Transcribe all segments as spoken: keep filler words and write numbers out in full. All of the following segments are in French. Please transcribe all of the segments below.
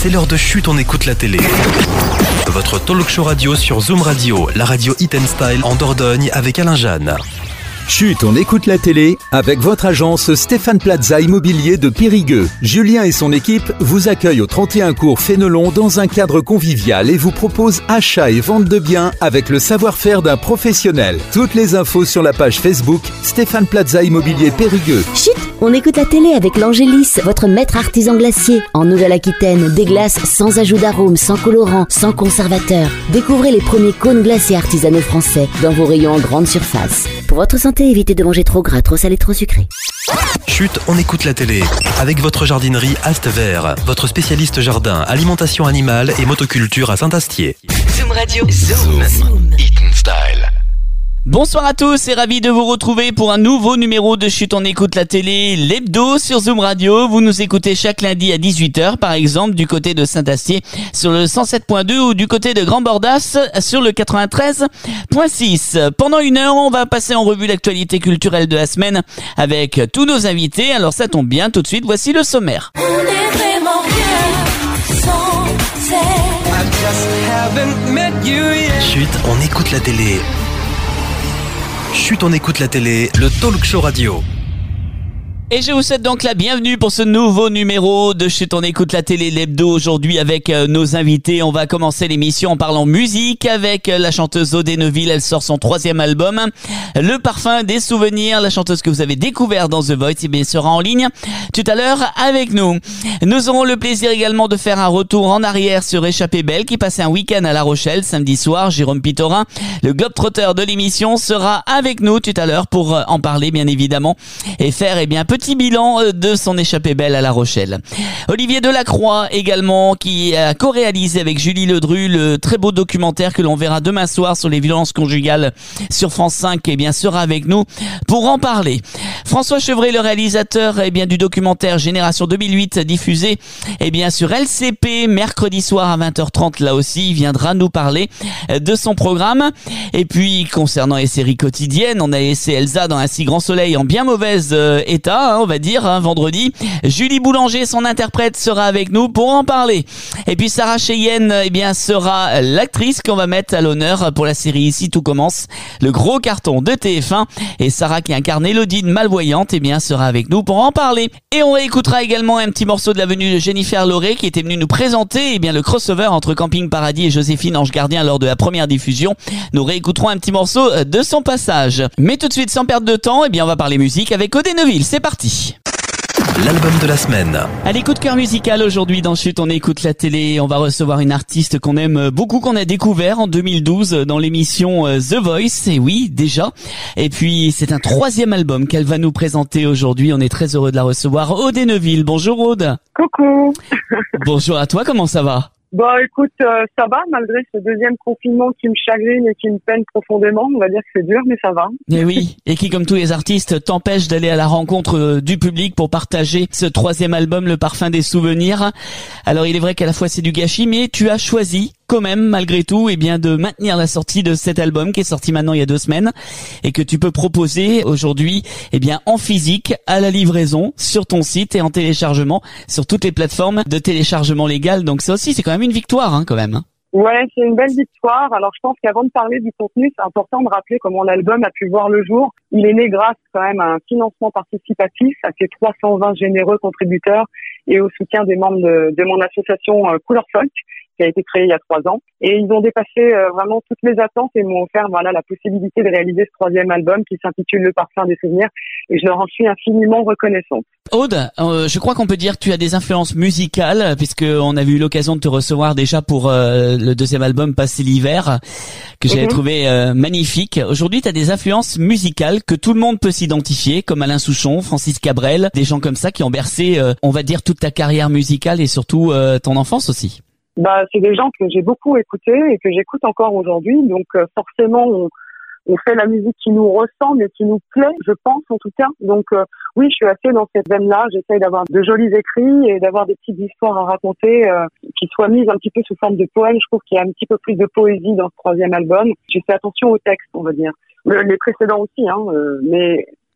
C'est l'heure de Chut, on écoute la télé. Votre talk show radio sur Zoom Radio, la radio Hit and Style en Dordogne avec Alain Jeanne. Chut, on écoute la télé avec votre agence Stéphane Plaza Immobilier de Périgueux. Julien et son équipe vous accueillent au trente et un cours Fénelon dans un cadre convivial et vous proposent achat et vente de biens avec le savoir-faire d'un professionnel. Toutes les infos sur la page Facebook Stéphane Plaza Immobilier Périgueux. Chut, on écoute la télé avec l'Angélis, votre maître artisan glacier. En Nouvelle-Aquitaine, des glaces sans ajout d'arôme, sans colorant, sans conservateur. Découvrez les premiers cônes glacés artisanaux français dans vos rayons en grande surface. Pour votre santé, évitez de manger trop gras, trop salé, trop sucré. Chut, on écoute la télé. Avec votre jardinerie Ast Vert, votre spécialiste jardin, alimentation animale et motoculture à Saint-Astier. Zoom Radio. Zoom. Zoom. Hit and Style. Bonsoir à tous et ravi de vous retrouver pour un nouveau numéro de Chut, on écoute la télé, l'hebdo sur Zoom Radio. Vous nous écoutez chaque lundi à dix-huit heures, par exemple, du côté de Saint-Astier sur le cent sept point deux ou du côté de Grand Bordas sur le quatre-vingt-treize point six. Pendant une heure, on va passer en revue l'actualité culturelle de la semaine avec tous nos invités. Alors ça tombe bien, tout de suite, voici le sommaire. On est vraiment bien sans elle. Chut, on écoute la télé. Chut, on écoute la télé, le talk show radio. Et je vous souhaite donc la bienvenue pour ce nouveau numéro de Chut, on écoute la télé, l'hebdo aujourd'hui avec euh, nos invités. On va commencer l'émission en parlant musique avec euh, la chanteuse Aude Neuville. Elle sort son troisième album, Le Parfum des Souvenirs. La chanteuse que vous avez découvert dans The Voice, eh bien, sera en ligne tout à l'heure avec nous. Nous aurons le plaisir également de faire un retour en arrière sur Échappée Belle qui passait un week-end à La Rochelle samedi soir. Jérôme Pitorin, le globe-trotter de l'émission, sera avec nous tout à l'heure pour euh, en parler bien évidemment et faire eh bien petit bilan de son Échappée Belle à La Rochelle. Olivier Delacroix également qui a co-réalisé avec Julie Ledru le très beau documentaire que l'on verra demain soir sur les violences conjugales sur France cinq, eh bien sera avec nous pour en parler. François Chevret, le réalisateur eh bien du documentaire Génération deux mille huit diffusé eh bien sur L C P mercredi soir à vingt heures trente, là aussi il viendra nous parler de son programme. Et puis concernant les séries quotidiennes, on a laissé Elsa dans Un si grand soleil en bien mauvais euh, état, on va dire, hein, vendredi. Julie Boulanger, son interprète, sera avec nous pour en parler. Et puis Sarah Cheyenne, eh bien, sera l'actrice qu'on va mettre à l'honneur pour la série Ici tout commence, le gros carton de T F un. Et Sarah, qui incarne Élodie malvoyante, eh bien, sera avec nous pour en parler. Et on réécoutera également un petit morceau de la venue de Jennifer Lauré, qui était venue nous présenter, eh bien, le crossover entre Camping Paradis et Joséphine Ange Gardien lors de la première diffusion. Nous réécouterons un petit morceau de son passage. Mais tout de suite, sans perdre de temps, eh bien, on va parler musique avec Aude Neuville. C'est parti. L'album de la semaine. Allez, coup de cœur musical aujourd'hui dans Chut, on écoute la télé. On va recevoir une artiste qu'on aime beaucoup, qu'on a découvert en deux mille douze dans l'émission The Voice. Et oui, déjà. Et puis, c'est un troisième album qu'elle va nous présenter aujourd'hui. On est très heureux de la recevoir. Aude Neuville. Bonjour Aude. Coucou. Bonjour à toi, comment ça va? Bah écoute, euh, ça va malgré ce deuxième confinement qui me chagrine et qui me peine profondément. On va dire que c'est dur, mais ça va. Et oui, et qui, comme tous les artistes, t'empêche d'aller à la rencontre euh, du public pour partager ce troisième album, Le Parfum des Souvenirs. Alors il est vrai qu'à la fois c'est du gâchis, mais tu as choisi quand même, malgré tout, eh bien, de maintenir la sortie de cet album qui est sorti maintenant il y a deux semaines et que tu peux proposer aujourd'hui, eh bien, en physique, à la livraison, sur ton site et en téléchargement, sur toutes les plateformes de téléchargement légal. Donc ça aussi, c'est quand même une victoire, hein, quand même. Ouais, c'est une belle victoire. Alors je pense qu'avant de parler du contenu, c'est important de rappeler comment l'album a pu voir le jour. Il est né grâce quand même à un financement participatif, à ses trois cent vingt généreux contributeurs et au soutien des membres de, de mon association euh, Couleur Folk, qui a été créée il y a trois ans. Et ils ont dépassé euh, vraiment toutes les attentes et m'ont offert voilà la possibilité de réaliser ce troisième album qui s'intitule Le Parfum des Souvenirs. Et je leur en suis infiniment reconnaissante. Aude, euh, je crois qu'on peut dire que tu as des influences musicales, puisque on a eu l'occasion de te recevoir déjà pour euh, le deuxième album Passer l'hiver, que j'avais mm-hmm. trouvé euh, magnifique. Aujourd'hui, tu as des influences musicales que tout le monde peut s'identifier, comme Alain Souchon, Francis Cabrel, des gens comme ça qui ont bercé, euh, on va dire, toute ta carrière musicale et surtout euh, ton enfance aussi. Bah, c'est des gens que j'ai beaucoup écoutés et que j'écoute encore aujourd'hui. Donc euh, forcément, on, on fait la musique qui nous ressemble et qui nous plaît, je pense en tout cas. Donc euh, oui, je suis assez dans cette veine-là. J'essaye d'avoir de jolis écrits et d'avoir des petites histoires à raconter euh, qui soient mises un petit peu sous forme de poèmes. Je trouve qu'il y a un petit peu plus de poésie dans ce troisième album. J'ai fait attention au texte, on va dire. Le, les précédents aussi, hein. Euh, mais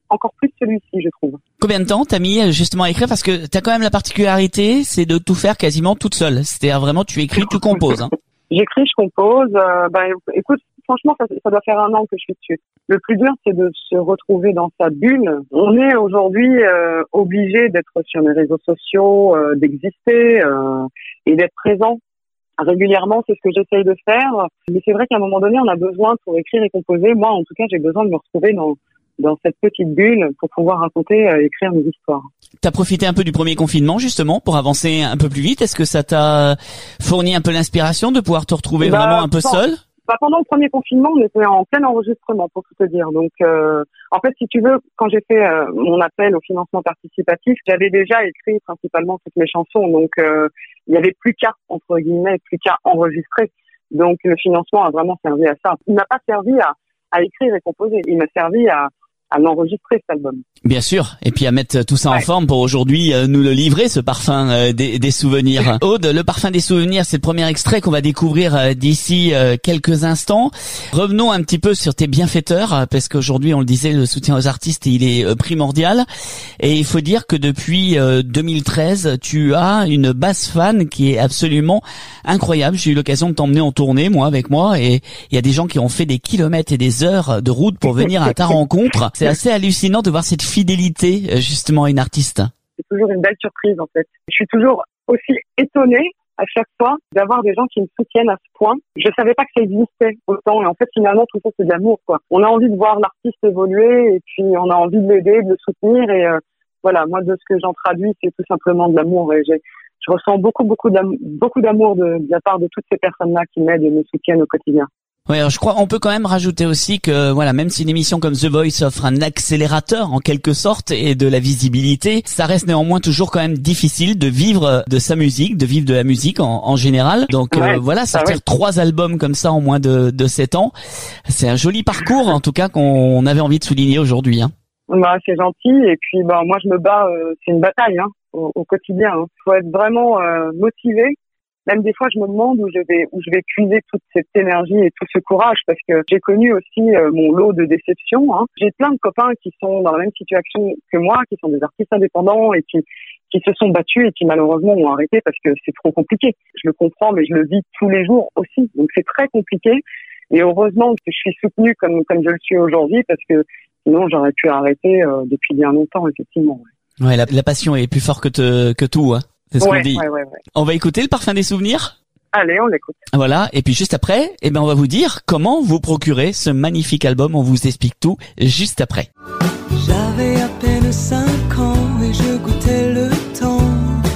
encore plus celui-ci, je trouve. Combien de temps t'as mis justement à écrire? Parce que t'as quand même la particularité, c'est de tout faire quasiment toute seule. C'est-à-dire vraiment, tu écris, tu composes. Hein. J'écris, je compose. Euh, bah, écoute, franchement, ça, ça doit faire un an que je suis dessus. Le plus dur, c'est de se retrouver dans sa bulle. On est aujourd'hui euh, obligé d'être sur les réseaux sociaux, euh, d'exister euh, et d'être présent. Régulièrement, c'est ce que j'essaye de faire. Mais c'est vrai qu'à un moment donné, on a besoin, pour écrire et composer, moi, en tout cas, j'ai besoin de me retrouver dans dans cette petite bulle pour pouvoir raconter, euh, écrire mes histoires. T'as profité un peu du premier confinement, justement, pour avancer un peu plus vite. Est-ce que ça t'a fourni un peu l'inspiration de pouvoir te retrouver bah, vraiment un peu seul? Bah, pendant le premier confinement, on était en plein enregistrement, pour tout te dire. Donc, euh, en fait, si tu veux, quand j'ai fait euh, mon appel au financement participatif, j'avais déjà écrit principalement toutes mes chansons. Donc, euh, il y avait plus qu'à, entre guillemets, plus qu'à enregistrer. Donc, le financement a vraiment servi à ça. Il m'a pas servi à, à écrire et composer. Il m'a servi à à l'enregistrer, cet album. Bien sûr, et puis à mettre tout ça ouais. en forme pour aujourd'hui euh, nous le livrer, ce parfum euh, des, des souvenirs. Aude, le parfum des souvenirs, c'est le premier extrait qu'on va découvrir euh, d'ici euh, quelques instants. Revenons un petit peu sur tes bienfaiteurs, euh, parce qu'aujourd'hui, on le disait, le soutien aux artistes, il est euh, primordial. Et il faut dire que depuis euh, deux mille treize, tu as une base fan qui est absolument incroyable. J'ai eu l'occasion de t'emmener en tournée, moi, avec moi, et il y a des gens qui ont fait des kilomètres et des heures de route pour venir à ta rencontre. C'est assez hallucinant de voir cette fidélité, justement, à une artiste. C'est toujours une belle surprise, en fait. Je suis toujours aussi étonnée, à chaque fois, d'avoir des gens qui me soutiennent à ce point. Je savais pas que ça existait autant. Et en fait, finalement, tout ça, c'est de l'amour, quoi. On a envie de voir l'artiste évoluer et puis on a envie de l'aider, de le soutenir. Et euh, voilà, moi, de ce que j'en traduis, c'est tout simplement de l'amour. Et j'ai, je ressens beaucoup, beaucoup d'amour, beaucoup d'amour de, de la part de toutes ces personnes-là qui m'aident et me soutiennent au quotidien. Ouais, alors je crois on peut quand même rajouter aussi que voilà, même si une émission comme The Voice offre un accélérateur en quelque sorte et de la visibilité, ça reste néanmoins toujours quand même difficile de vivre de sa musique, de vivre de la musique en, en général. Donc ouais, euh, voilà, sortir ouais. trois albums comme ça en moins de, de sept ans, c'est un joli parcours en tout cas qu'on avait envie de souligner aujourd'hui. Hein. Bah c'est gentil et puis bah moi je me bats, euh, c'est une bataille hein, au, au quotidien. Hein. Faut être vraiment euh, motivé. Même des fois, je me demande où je vais où je vais puiser toute cette énergie et tout ce courage, parce que j'ai connu aussi euh, mon lot de déceptions. Hein. J'ai plein de copains qui sont dans la même situation que moi, qui sont des artistes indépendants et qui qui se sont battus et qui malheureusement ont arrêté parce que c'est trop compliqué. Je le comprends, mais je le vis tous les jours aussi. Donc c'est très compliqué. Et heureusement que je suis soutenue comme comme je le suis aujourd'hui, parce que sinon j'aurais pu arrêter euh, depuis bien longtemps, effectivement. Ouais, ouais la, la passion est plus forte que te, que tout, hein. C'est ce ouais, qu'on dit. Ouais, ouais, ouais. On va écouter le parfum des souvenirs. Allez, on l'écoute. Voilà. Et puis juste après, eh ben on va vous dire comment vous procurer ce magnifique album. On vous explique tout juste après. J'avais à peine cinq ans et je goûtais le temps.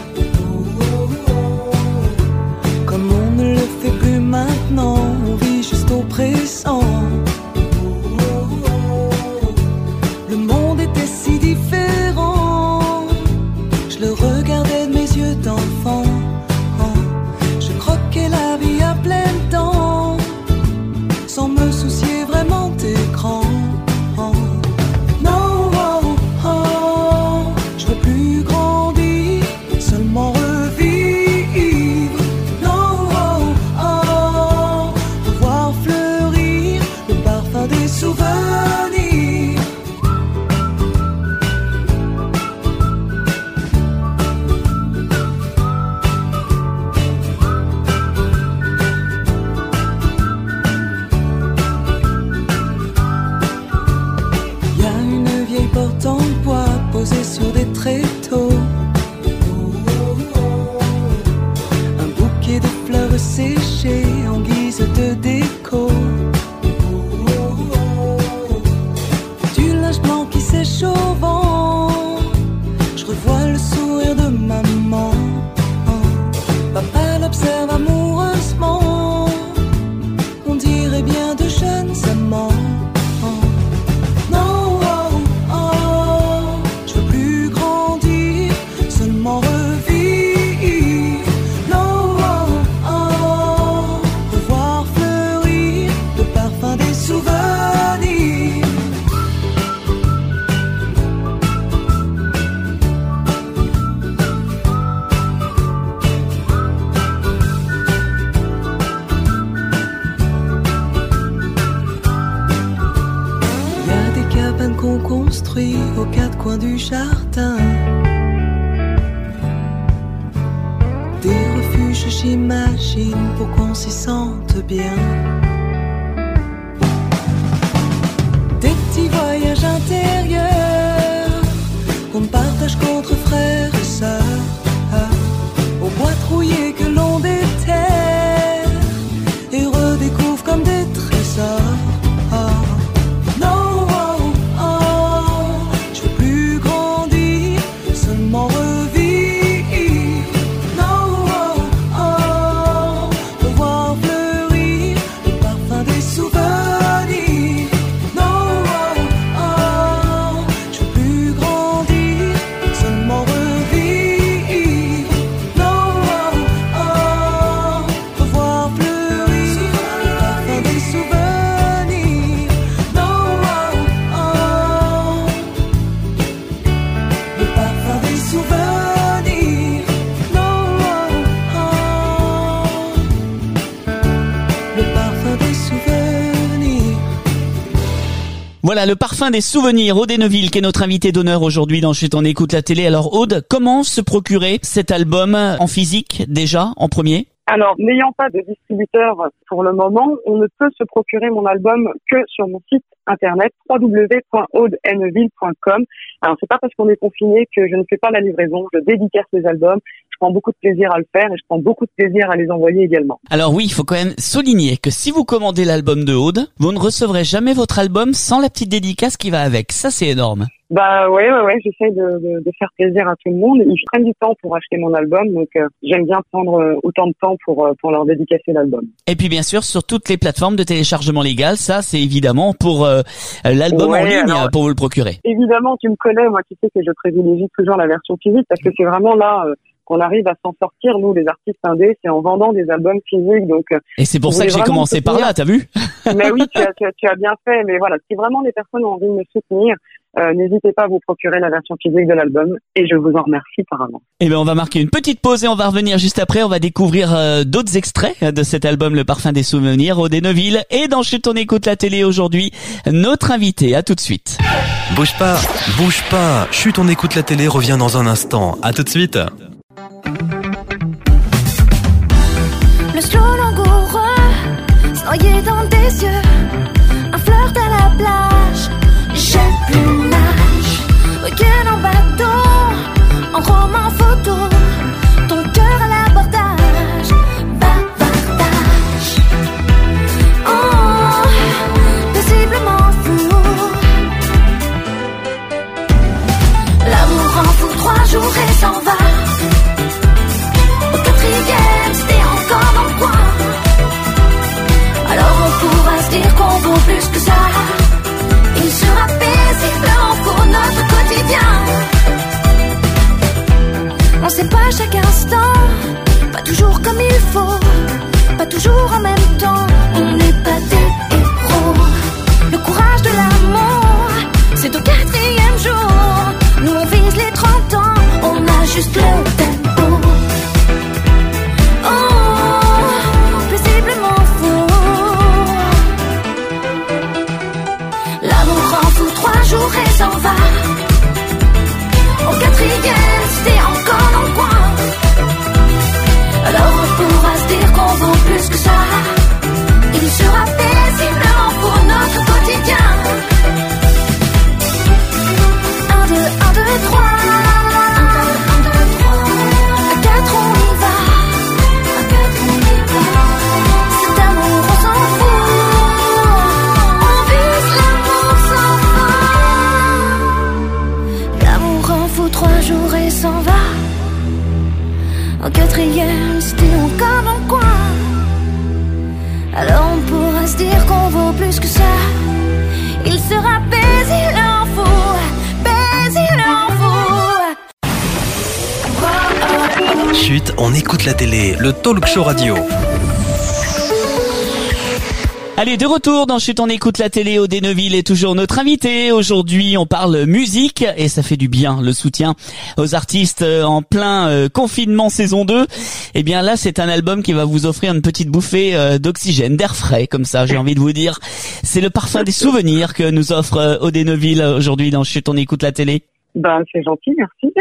Comme on ne le fait plus maintenant, on vit juste au présent. Le monde était si différent. Je le regardais de mes yeux d'enfant. Je croquais la vie à pleines dents, sans me soucier vraiment d'écran. Non, oh, oh, je veux plus grandir, seulement revivre. Non, oh, oh, revoir fleurir le parfum des souvenirs. Posé sur des tréteaux, un bouquet de fleurs séchées en guise de déco, du linge blanc qui sèche au vent. Je revois le sourire de maman. Papa l'observe amoureusement. On dirait bien de jeunes amants. coin du jardin. Des refuges, j'imagine, pour qu'on s'y sente bien. Des petits voyages intérieurs qu'on partage qu'entre frères et sœurs. Aux boîtes rouillées que l'on déterre et redécouvre comme des trésors. Voilà, le parfum des souvenirs. Aude Henneville qui est notre invitée d'honneur aujourd'hui dans Chut on écoute la télé. Alors Aude, comment se procurer cet album en physique déjà, en premier ? Alors, n'ayant pas de distributeur pour le moment, on ne peut se procurer mon album que sur mon site internet w w w point aude henneville point com. Alors, c'est pas parce qu'on est confiné que je ne fais pas la livraison, je dédicace les albums, je prends beaucoup de plaisir à le faire et je prends beaucoup de plaisir à les envoyer également. Alors oui, il faut quand même souligner que si vous commandez l'album de Aude, vous ne recevrez jamais votre album sans la petite dédicace qui va avec. Ça, c'est énorme. Bah ouais, ouais, ouais, j'essaie de, de, de faire plaisir à tout le monde. Ils prennent du temps pour acheter mon album, donc euh, j'aime bien prendre euh, autant de temps pour euh, pour leur dédicacer l'album. Et puis bien sûr, sur toutes les plateformes de téléchargement légal, ça c'est évidemment pour euh, l'album ouais, en ligne, alors, pour vous le procurer. Évidemment, tu me connais, moi tu sais que je privilégie toujours la version physique parce que c'est vraiment là euh, qu'on arrive à s'en sortir, nous les artistes indés, c'est en vendant des albums physiques. Donc et c'est pour ça que j'ai commencé par là, t'as vu? Mais oui, tu as, tu as tu as bien fait. Mais voilà, si vraiment les personnes ont envie de me soutenir, Euh, n'hésitez pas à vous procurer la version physique de l'album et je vous en remercie par avance. Eh bien, on va marquer une petite pause et on va revenir juste après. On va découvrir euh, d'autres extraits de cet album, Le Parfum des Souvenirs, Aude Henneville. Et dans Chut on écoute la télé aujourd'hui, notre invité. À tout de suite. Bouge pas, bouge pas. Chut on écoute la télé revient dans un instant. À tout de suite. Le slow langoureux, se noyer dans tes yeux, un flirt à la plage. J'ai plus l'âge, week-end en bateau, en roman photo, ton cœur à l'abordage, bavardage. Oh, paisiblement fou. L'amour en fout trois jours et s'en va. Au quatrième, c'était encore dans le coin. Alors on pourra se dire qu'on vaut plus que ça. Il sera paisiblement pour notre quotidien. On sait pas chaque instant, pas toujours comme il faut, pas toujours en même temps. On n'est pas des héros. Le courage de l'amour, c'est au quatrième jour. Nous on vise les trente ans, on a juste le tempo. Oh, paisiblement fou. L'amour en fout trois jours et s'en va. Au quatrième, c'était encore dans le coin. Alors on pourra se dire qu'on vaut plus que ça. Il sera paisiblement pour notre quotidien. Un, deux, un, deux, trois. Un, deux, trois. À quatre, on y va. À quatre, on y va. Cet amour, on s'en fout. On vise l'amour sans fin. L'amour en fout trois jours et s'en va. Au quatrième, c'était encore dans le coin. Alors on pourra se dire qu'on vaut plus que ça. Il sera paisiblement fou, paisiblement fou. Chut, on écoute la télé, le talk show radio. Allez, de retour dans Chut on écoute la télé. Aude Henneville est toujours notre invité. Aujourd'hui, on parle musique et ça fait du bien, le soutien aux artistes en plein euh, confinement saison deux. Eh bien là, c'est un album qui va vous offrir une petite bouffée euh, d'oxygène, d'air frais, comme ça, j'ai envie de vous dire. C'est Le Parfum des Souvenirs que nous offre euh, Aude Henneville aujourd'hui dans Chut on écoute la télé. Ben, c'est gentil, merci.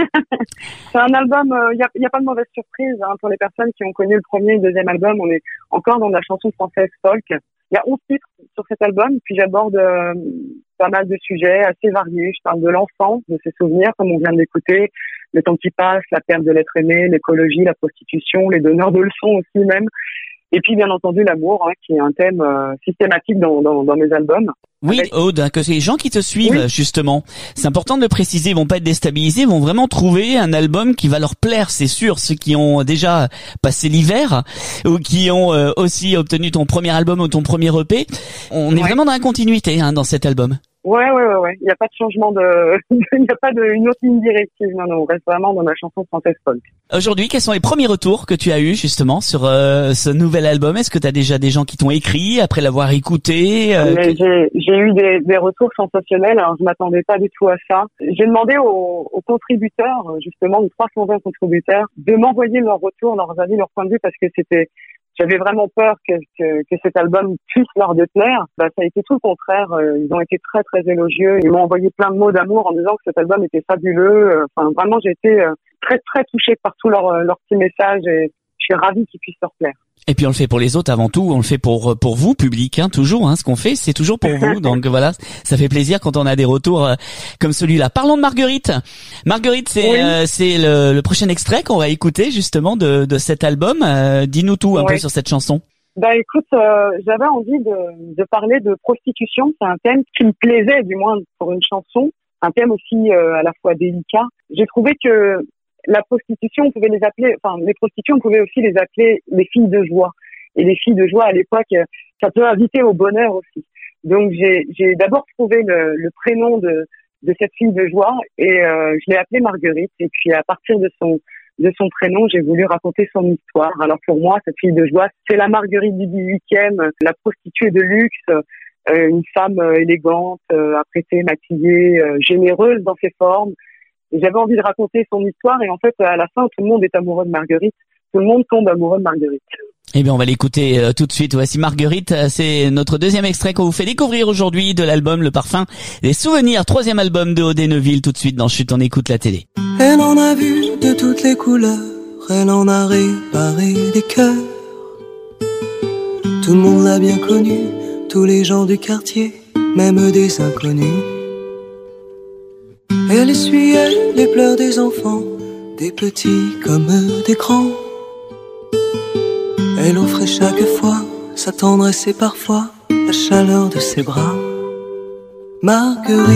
C'est un album, il euh, y, a, y a pas de mauvaise surprise hein, pour les personnes qui ont connu le premier et le deuxième album. On est encore dans de la chanson française folk. Il y a onze titres sur cet album, puis j'aborde euh, pas mal de sujets assez variés. Je parle de l'enfance, de ses souvenirs, comme on vient de l'écouter, le temps qui passe, la perte de l'être aimé, l'écologie, la prostitution, les donneurs de leçons aussi même. Et puis, bien entendu, l'amour, hein, qui est un thème euh, systématique dans, dans, dans mes albums. Oui, Avec... Aude, que les gens qui te suivent, oui. justement, c'est important de le préciser, ils vont pas être déstabilisés, ils vont vraiment trouver un album qui va leur plaire, c'est sûr. Ceux qui ont déjà passé l'hiver ou qui ont euh, aussi obtenu ton premier album ou ton premier E P, on ouais. est vraiment dans la continuité hein, dans cet album. Ouais, ouais, ouais, ouais. Il n'y a pas de changement de, il n'y a pas de, une autre ligne directive. Non, non, on reste vraiment dans la chanson française folk. Aujourd'hui, quels sont les premiers retours que tu as eus, justement, sur, euh, ce nouvel album? Est-ce que tu as déjà des gens qui t'ont écrit après l'avoir écouté? Euh, Mais j'ai, j'ai eu des, des retours sensationnels. Alors, je m'attendais pas du tout à ça. J'ai demandé aux, aux contributeurs, justement, aux trois cent vingt contributeurs, de m'envoyer leurs retours, leurs avis, leurs points de vue, parce que c'était, j'avais vraiment peur que, que, que cet album puisse leur déplaire. Bah, ça a été tout le contraire. Ils ont été très, très élogieux. Ils m'ont envoyé plein de mots d'amour en disant que cet album était fabuleux. Enfin, vraiment, j'ai été très, très touchée par tous leurs, leurs petits messages et je suis ravie qu'ils puissent leur plaire. Et puis on le fait pour les autres avant tout, on le fait pour pour vous, public, hein, toujours. Hein, ce qu'on fait, c'est toujours pour vous. Donc voilà, ça fait plaisir quand on a des retours euh, comme celui-là. Parlons de Marguerite. Marguerite, c'est oui. euh, c'est le, le prochain extrait qu'on va écouter justement de de cet album. Euh, dis-nous tout un oui. peu sur cette chanson. Bah écoute, euh, j'avais envie de de parler de prostitution. C'est un thème qui me plaisait, du moins pour une chanson. Un thème aussi euh, à la fois délicat. J'ai trouvé que la prostitution, on pouvait les appeler, enfin, les prostituées, on pouvait aussi les appeler les filles de joie. Et les filles de joie, à l'époque, ça peut inviter au bonheur aussi. Donc, j'ai, j'ai d'abord trouvé le, le prénom de, de cette fille de joie et euh, je l'ai appelée Marguerite. Et puis, à partir de son, de son prénom, j'ai voulu raconter son histoire. Alors, pour moi, cette fille de joie, c'est la Marguerite du dix-huitième, la prostituée de luxe, euh, une femme élégante, euh, apprêtée, maquillée, euh, généreuse dans ses formes. J'avais envie de raconter son histoire et en fait, à la fin, tout le monde est amoureux de Marguerite. Tout le monde tombe amoureux de Marguerite. Eh bien, on va l'écouter euh, tout de suite. Voici Marguerite. C'est notre deuxième extrait qu'on vous fait découvrir aujourd'hui de l'album Le Parfum des Souvenirs, troisième album de Aude et Neuville. Tout de suite dans Chut, on écoute la télé. Elle en a vu de toutes les couleurs, elle en a réparé des cœurs. Tout le monde l'a bien connue, tous les gens du quartier, même des inconnus. Elle essuyait les pleurs des enfants, des petits comme des grands. Elle offrait chaque fois sa tendresse et parfois la chaleur de ses bras. Marguerite,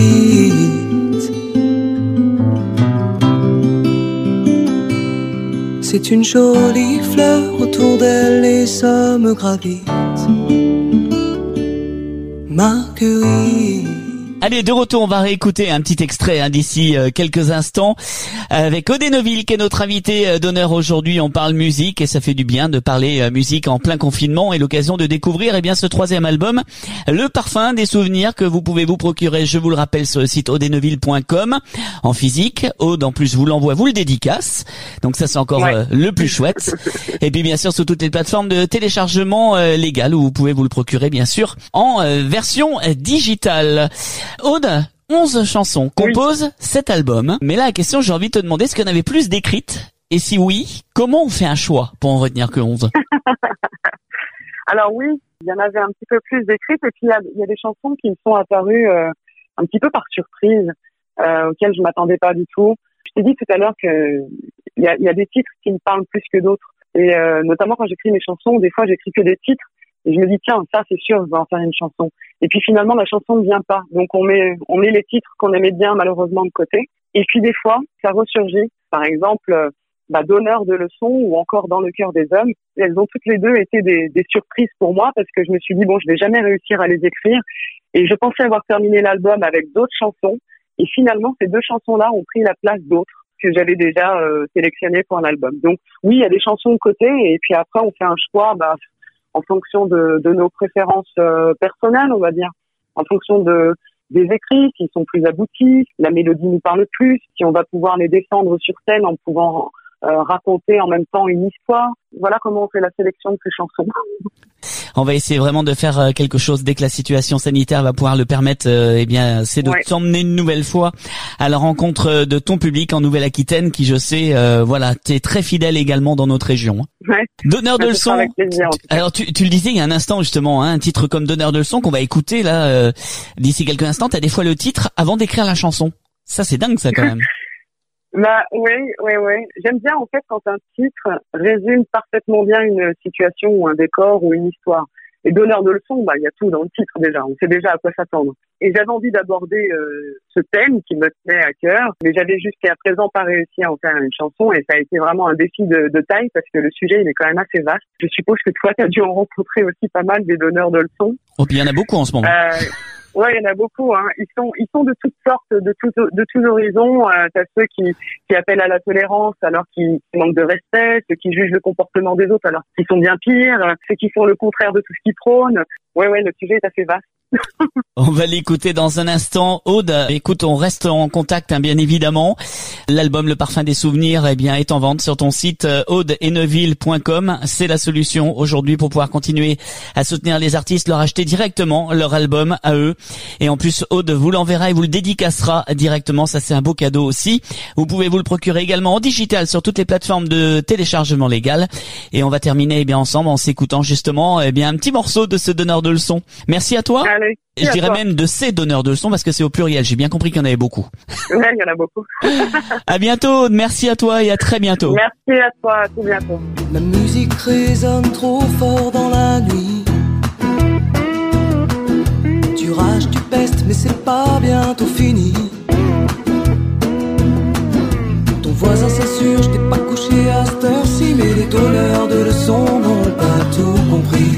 c'est une jolie fleur, autour d'elle les hommes gravitent. Marguerite. Allez, de retour, on va réécouter un petit extrait hein, d'ici euh, quelques instants avec Aude et Neuville qui est notre invité euh, d'honneur aujourd'hui. On parle musique et ça fait du bien de parler euh, musique en plein confinement et l'occasion de découvrir eh bien ce troisième album, Le Parfum des Souvenirs, que vous pouvez vous procurer, je vous le rappelle, sur le site aude et neuville point com en physique. Aude en plus vous l'envoie, vous le dédicace, donc ça c'est encore ouais. euh, le plus chouette. Et puis bien sûr sur toutes les plateformes de téléchargement euh, légal où vous pouvez vous le procurer bien sûr en euh, version euh, digitale. Aude, onze chansons composent oui. cet album. Mais là, la question, j'ai envie de te demander, est-ce qu'il y en avait plus d'écrites? Et si oui, comment on fait un choix pour en retenir que onze? Alors oui, il y en avait un petit peu plus d'écrites. Et puis, il y a, il y a des chansons qui me sont apparues euh, un petit peu par surprise, euh, auxquelles je m'attendais pas du tout. Je t'ai dit tout à l'heure que il y a, il y a des titres qui me parlent plus que d'autres. Et euh, notamment quand j'écris mes chansons, des fois, j'écris que des titres. Et je me dis, tiens, ça, c'est sûr, je vais en faire une chanson. Et puis finalement, la chanson ne vient pas. Donc on met, on met les titres qu'on aimait bien, malheureusement, de côté. Et puis des fois, ça ressurgit. Par exemple, bah, Donneur de leçons ou encore Dans le cœur des hommes. Et elles ont toutes les deux été des, des surprises pour moi parce que je me suis dit, bon, je vais jamais réussir à les écrire. Et je pensais avoir terminé l'album avec d'autres chansons. Et finalement, ces deux chansons-là ont pris la place d'autres que j'avais déjà euh, sélectionnées pour un album. Donc oui, il y a des chansons de côté. Et puis après, on fait un choix, bah, en fonction de, de nos préférences euh, personnelles, on va dire, en fonction de des écrits, s'ils sont plus aboutis, la mélodie nous parle plus, si on va pouvoir les défendre sur scène en pouvant euh, raconter en même temps une histoire. Voilà comment on fait la sélection de ces chansons. On va essayer vraiment de faire quelque chose dès que la situation sanitaire va pouvoir le permettre. Euh, eh bien, c'est de ouais. t'emmener une nouvelle fois à la rencontre de ton public en Nouvelle-Aquitaine, qui je sais, euh, voilà, t'es très fidèle également dans notre région. Ouais. Donneur de leçons. Avec plaisir, en tout cas. Alors tu, tu le disais il y a un instant justement, hein, un titre comme Donneur de leçons qu'on va écouter là euh, d'ici quelques instants. T'as des fois le titre avant d'écrire la chanson. Ça c'est dingue ça quand même. Bah oui, oui, oui. J'aime bien en fait quand un titre résume parfaitement bien une situation ou un décor ou une histoire. Et donneur de leçons, bah il y a tout dans le titre déjà. On sait déjà à quoi s'attendre. Et j'avais envie d'aborder euh, ce thème qui me tenait à cœur, mais j'avais jusqu'à présent pas réussi à en faire une chanson et ça a été vraiment un défi de, de taille parce que le sujet il est quand même assez vaste. Je suppose que toi tu as dû en rencontrer aussi pas mal des donneurs de leçons. Oh, puis il y en a beaucoup en ce moment. Euh, Ouais, il y en a beaucoup. Hein. Ils sont, ils sont de toutes sortes, de tous, de tous horizons. Euh, t'as ceux qui, qui appellent à la tolérance alors qu'ils manquent de respect, ceux qui jugent le comportement des autres alors qu'ils sont bien pires, ceux qui font le contraire de tout ce qu'ils prônent. Ouais, ouais, le sujet est assez vaste. On va l'écouter dans un instant. Aude, écoute, on reste en contact, hein, bien évidemment. L'album Le Parfum des Souvenirs, eh bien, est en vente sur ton site euh, aude henneville point com. C'est la solution aujourd'hui pour pouvoir continuer à soutenir les artistes, leur acheter directement leur album à eux. Et en plus, Aude vous l'enverra et vous le dédicacera directement. Ça, c'est un beau cadeau aussi. Vous pouvez vous le procurer également en digital sur toutes les plateformes de téléchargement légal. Et on va terminer, eh bien, ensemble en s'écoutant justement, eh bien, un petit morceau de ce donneur de leçons. Merci à toi. Allez, et je dirais toi. même de ces donneurs de leçons parce que c'est au pluriel. J'ai bien compris qu'il y en avait beaucoup. Ouais, il y en a beaucoup. À bientôt. Merci à toi et à très bientôt. Merci à toi. À tout bientôt. La musique résonne trop fort dans la nuit. Tu rages, tu pestes, mais c'est pas bientôt fini. Ton voisin s'insurge, t'es pas couché à cette heure-ci, mais les donneurs de leçons n'ont pas tout compris.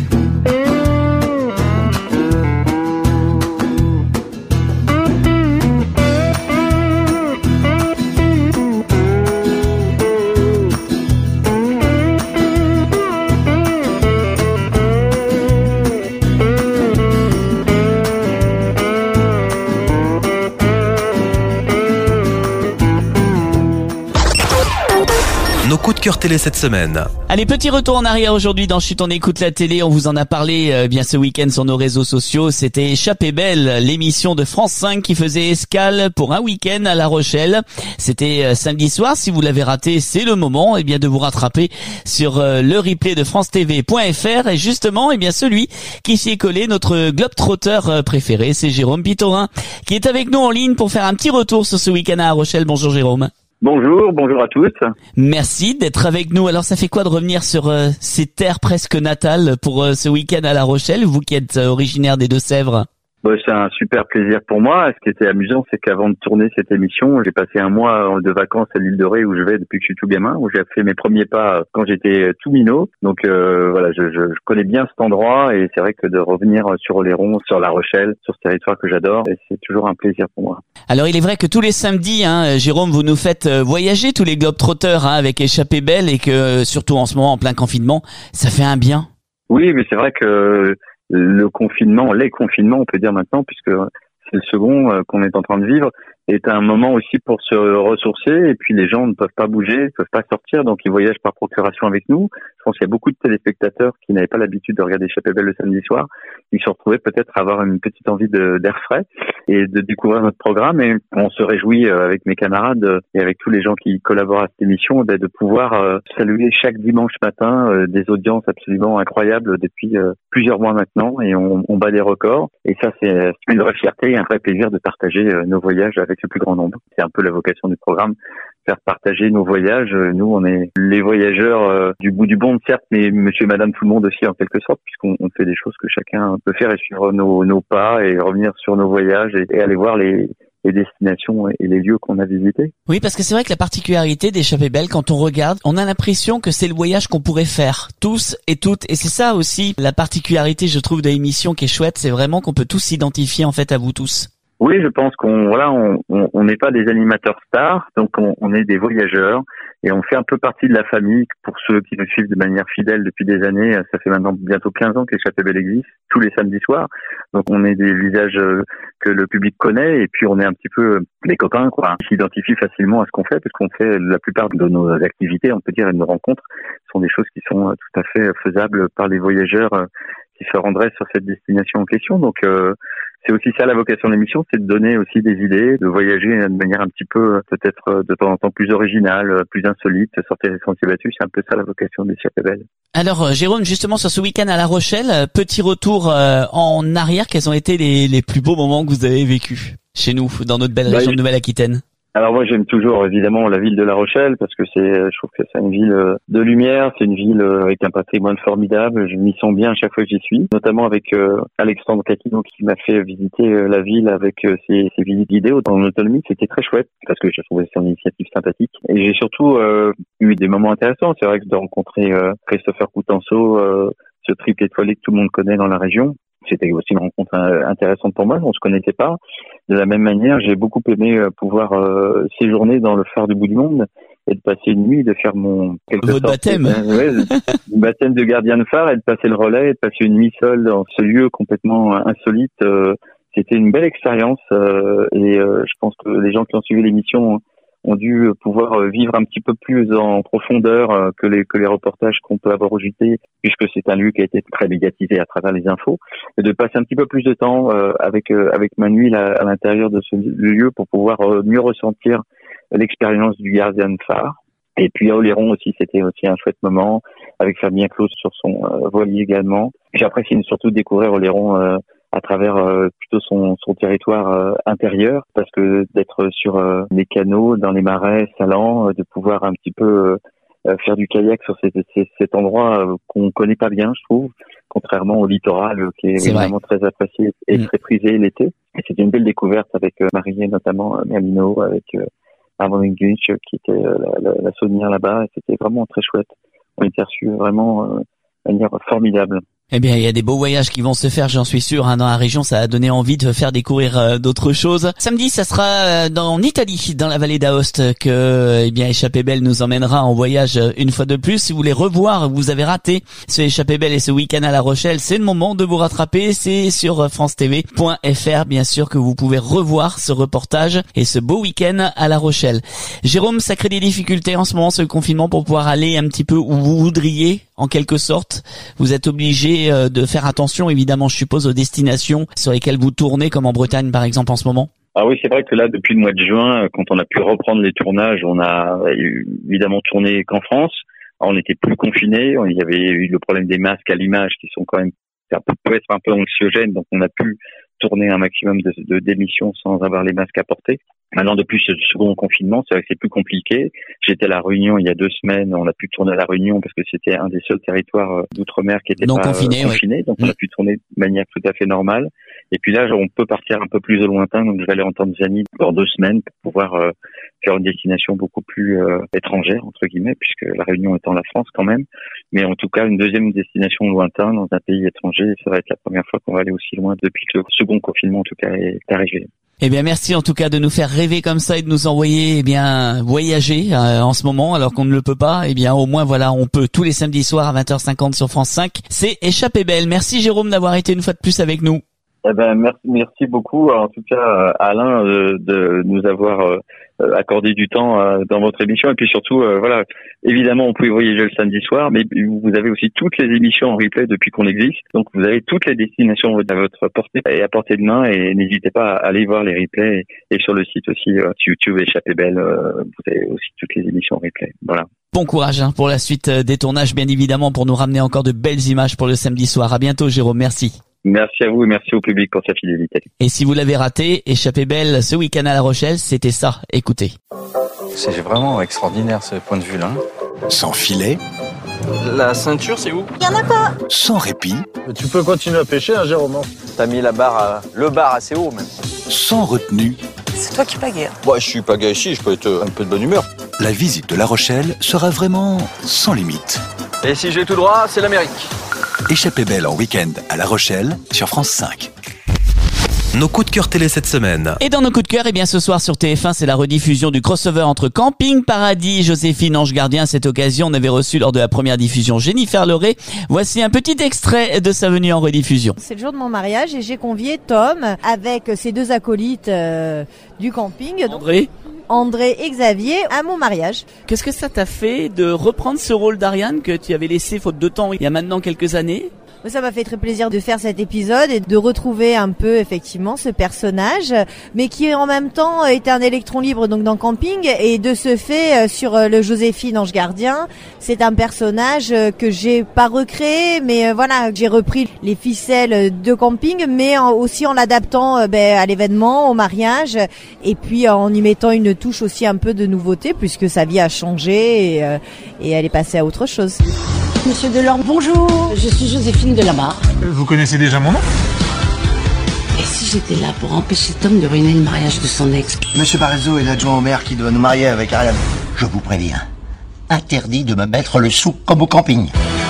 Nos coups de cœur télé cette semaine. Allez, petit retour en arrière aujourd'hui dans Chut, on écoute la télé. On vous en a parlé euh, bien ce week-end sur nos réseaux sociaux. C'était Échappée belle, l'émission de France cinq qui faisait escale pour un week-end à La Rochelle. C'était euh, samedi soir. Si vous l'avez raté, c'est le moment eh bien de vous rattraper sur euh, le replay de france t v point f r. Et justement, eh bien celui qui s'y est collé, notre globe-trotter euh, préféré, c'est Jérôme Pitorin qui est avec nous en ligne pour faire un petit retour sur ce week-end à La Rochelle. Bonjour Jérôme. Bonjour, bonjour à tous. Merci d'être avec nous. Alors ça fait quoi de revenir sur euh, ces terres presque natales pour euh, ce week-end à La Rochelle, vous qui êtes euh, originaire des Deux-Sèvres? Bon, c'est un super plaisir pour moi. Ce qui était amusant, c'est qu'avant de tourner cette émission, j'ai passé un mois de vacances à l'île de Ré où je vais depuis que je suis tout gamin, où j'ai fait mes premiers pas quand j'étais tout minot. Donc euh, voilà, je, je, je connais bien cet endroit et c'est vrai que de revenir sur Oléron, sur La Rochelle, sur ce territoire que j'adore, et c'est toujours un plaisir pour moi. Alors il est vrai que tous les samedis, hein, Jérôme, vous nous faites voyager tous les globetrotters hein, avec Échappée belle et que surtout en ce moment en plein confinement, ça fait un bien. Oui, mais c'est vrai que le confinement, les confinements, on peut dire maintenant, puisque c'est le second euh, qu'on est en train de vivre, est un moment aussi pour se ressourcer. Et puis les gens ne peuvent pas bouger, ne peuvent pas sortir, donc ils voyagent par procuration avec nous. Je pense qu'il y a beaucoup de téléspectateurs qui n'avaient pas l'habitude de regarder Échappée belle le samedi soir. Ils se retrouvaient peut-être à avoir une petite envie de, d'air frais et de découvrir notre programme. Et on se réjouit euh, avec mes camarades et avec tous les gens qui collaborent à cette émission de, de pouvoir euh, saluer chaque dimanche matin euh, des audiences absolument incroyables depuis euh, plusieurs mois maintenant. Et on, on bat des records. Et ça, c'est une vraie fierté et un vrai plaisir de partager euh, nos voyages avec le plus grand nombre. C'est un peu la vocation du programme, faire partager nos voyages. Nous, on est les voyageurs euh, du bout du monde, certes, mais monsieur et madame tout le monde aussi en quelque sorte, puisqu'on on fait des choses que chacun peut faire et suivre nos, nos pas et revenir sur nos voyages et, et aller voir les, les destinations et les lieux qu'on a visités. Oui, parce que c'est vrai que la particularité d'Échappée belle, quand on regarde, on a l'impression que c'est le voyage qu'on pourrait faire tous et toutes. Et c'est ça aussi la particularité, je trouve, de l'émission qui est chouette, c'est vraiment qu'on peut tous s'identifier en fait à vous tous. Oui, je pense qu'on voilà, on on on n'est pas des animateurs stars, donc on, on est des voyageurs et on fait un peu partie de la famille. Pour ceux qui nous suivent de manière fidèle depuis des années, ça fait maintenant bientôt quinze ans que Échappée Belle existe, tous les samedis soirs. Donc on est des visages que le public connaît et puis on est un petit peu des copains, quoi. Ils s'identifient facilement à ce qu'on fait parce qu'on fait la plupart de nos activités, on peut dire, et de nos rencontres sont des choses qui sont tout à fait faisables par les voyageurs qui se rendraient sur cette destination en question. Donc euh, c'est aussi ça la vocation de l'émission, c'est de donner aussi des idées, de voyager de manière un petit peu peut-être de temps en temps plus originale, plus insolite, sortir des sentiers battus. C'est un peu ça la vocation d'Échappée Belle. Alors Jérôme, justement sur ce week-end à La Rochelle, petit retour euh, en arrière, quels ont été les, les plus beaux moments que vous avez vécus chez nous, dans notre belle région bah, de Nouvelle-Aquitaine? Alors moi j'aime toujours évidemment la ville de La Rochelle parce que c'est, je trouve que c'est une ville de lumière, c'est une ville avec un patrimoine formidable. Je m'y sens bien à chaque fois que j'y suis, notamment avec euh, Alexandre Catino qui m'a fait visiter euh, la ville avec euh, ses, ses visites guidées en autonomie. C'était très chouette parce que j'ai trouvé son initiative sympathique et j'ai surtout euh, eu des moments intéressants. C'est vrai que de rencontrer euh, Christopher Coutenceau, euh, ce triple étoilé que tout le monde connaît dans la région. C'était aussi une rencontre intéressante pour moi, on se connaissait pas. De la même manière, j'ai beaucoup aimé pouvoir euh, séjourner dans le phare du bout du monde et de passer une nuit, de faire mon quelque Votre sorte, baptême, euh, ouais, baptême de gardien de phare et de passer le relais et de passer une nuit seule dans ce lieu complètement insolite. Euh, c'était une belle expérience euh, et euh, je pense que les gens qui ont suivi l'émission ont dû pouvoir vivre un petit peu plus en profondeur que les que les reportages qu'on peut avoir au J T, puisque c'est un lieu qui a été très médiatisé à travers les infos, et de passer un petit peu plus de temps euh, avec euh, avec Manu là, à l'intérieur de ce lieu pour pouvoir euh, mieux ressentir l'expérience du gardien de phare. Et puis à Oléron aussi, c'était aussi un chouette moment, avec Fabien Claus sur son euh, voilier également. J'apprécie surtout de découvrir Oléron euh, à travers euh, plutôt son, son territoire euh, intérieur, parce que d'être sur euh, les canaux, dans les marais salants, euh, de pouvoir un petit peu euh, faire du kayak sur cet, cet, cet endroit euh, qu'on connaît pas bien, je trouve, contrairement au littoral euh, qui est, est évidemment vrai. Très apprécié et mmh. très prisé l'été. Et c'était une belle découverte avec euh, Marie, notamment euh, Merlino, avec euh, Armand English euh, qui était euh, la, la, la saunière là-bas, et c'était vraiment très chouette. On était reçus vraiment euh, de manière formidable. Eh bien, il y a des beaux voyages qui vont se faire, j'en suis sûr, hein, dans la région. Ça a donné envie de faire découvrir euh, d'autres choses. Samedi, ça sera euh, dans, en Italie, dans la vallée d'Aoste, que, eh bien, Échappée Belle nous emmènera en voyage euh, une fois de plus. Si vous voulez revoir, vous avez raté ce Échappée Belle et ce week-end à La Rochelle, c'est le moment de vous rattraper. C'est sur france t v point f r, bien sûr, que vous pouvez revoir ce reportage et ce beau week-end à La Rochelle. Jérôme, ça crée des difficultés en ce moment, ce confinement, pour pouvoir aller un petit peu où vous voudriez, en quelque sorte. Vous êtes obligé de faire attention, évidemment, je suppose, aux destinations sur lesquelles vous tournez, comme en Bretagne, par exemple, en ce moment. Ah oui, c'est vrai que là, depuis le mois de juin, quand on a pu reprendre les tournages, on a évidemment tourné qu'en France. On n'était plus confinés. Il y avait eu le problème des masques à l'image qui sont quand même, ça peut être un peu anxiogène, donc on a pu tourner un maximum de, de d'émissions sans avoir les masques à porter. Maintenant, depuis ce second confinement, c'est vrai que c'est plus compliqué. J'étais à La Réunion il y a deux semaines. On a pu tourner à La Réunion parce que c'était un des seuls territoires d'outre-mer qui était non pas confiné, confiné. Oui. Donc, on a pu tourner de manière tout à fait normale. Et puis là, on peut partir un peu plus au lointain. Donc, je vais aller en Tanzanie dans deux semaines pour pouvoir euh, faire une destination beaucoup plus euh, étrangère, entre guillemets, puisque La Réunion étant la France quand même. Mais en tout cas, une deuxième destination lointain dans un pays étranger. Ça va être la première fois qu'on va aller aussi loin depuis que le second confinement, en tout cas, est arrivé. Eh bien, merci en tout cas de nous faire rêver comme ça et de nous envoyer, eh bien, voyager euh, en ce moment, alors qu'on ne le peut pas. Eh bien, au moins, voilà, on peut tous les samedis soirs à vingt heures cinquante sur France cinq. C'est Échappée Belle. Merci Jérôme d'avoir été une fois de plus avec nous. Eh ben, merci, merci beaucoup, en tout cas, Alain, de, de nous avoir euh, accordé du temps euh, dans votre émission. Et puis surtout, euh, voilà, évidemment, on pouvait voyager le samedi soir, mais vous avez aussi toutes les émissions en replay depuis qu'on existe. Donc, vous avez toutes les destinations à votre portée et à portée de main. Et n'hésitez pas à aller voir les replays. Et, et sur le site aussi, euh, YouTube Échappée Belle, euh, vous avez aussi toutes les émissions en replay. Voilà. Bon courage hein, pour la suite des tournages, bien évidemment, pour nous ramener encore de belles images pour le samedi soir. À bientôt, Jérôme. Merci. Merci à vous et merci au public pour sa fidélité. Et si vous l'avez raté, Échappée Belle ce week-end à La Rochelle, c'était ça. Écoutez. C'est vraiment extraordinaire ce point de vue-là. Sans filet. La ceinture, c'est où? Il y en a pas. Sans répit. Mais tu peux continuer à pêcher, hein, Jérôme. T'as mis la barre, à... le bar assez haut même. Sans retenue. C'est toi qui pagaie. Bah, je suis pagaie ici, je peux être un peu de bonne humeur. La visite de La Rochelle sera vraiment sans limite. Et si je vais tout droit, c'est l'Amérique. Échappée Belle en week-end à La Rochelle sur France cinq. Nos coups de cœur télé cette semaine. Et dans nos coups de cœur, eh bien ce soir sur T F un, c'est la rediffusion du crossover entre Camping Paradis et Joséphine Ange Gardien. À cette occasion, on avait reçu lors de la première diffusion Jennifer Loré. Voici un petit extrait de sa venue en rediffusion. C'est le jour de mon mariage et j'ai convié Tom avec ses deux acolytes euh, du camping. André André et Xavier à mon mariage. Qu'est-ce que ça t'a fait de reprendre ce rôle d'Ariane que tu avais laissé faute de temps il y a maintenant quelques années ? Ça m'a fait très plaisir de faire cet épisode et de retrouver un peu effectivement ce personnage, mais qui en même temps était un électron libre donc dans Camping, et de ce fait sur le Joséphine Ange Gardien, c'est un personnage que j'ai pas recréé, mais voilà, j'ai repris les ficelles de Camping, mais aussi en l'adaptant ben, à l'événement, au mariage, et puis en y mettant une touche aussi un peu de nouveauté puisque sa vie a changé et, et elle est passée à autre chose. Monsieur Delorme, bonjour. Je suis Joséphine Delamarre. Vous connaissez déjà mon nom ? Et si j'étais là pour empêcher Tom de ruiner le mariage de son ex ? Monsieur Barrezo est l'adjoint au maire qui doit nous marier avec Ariane. Je vous préviens, interdit de me mettre le sou comme au camping.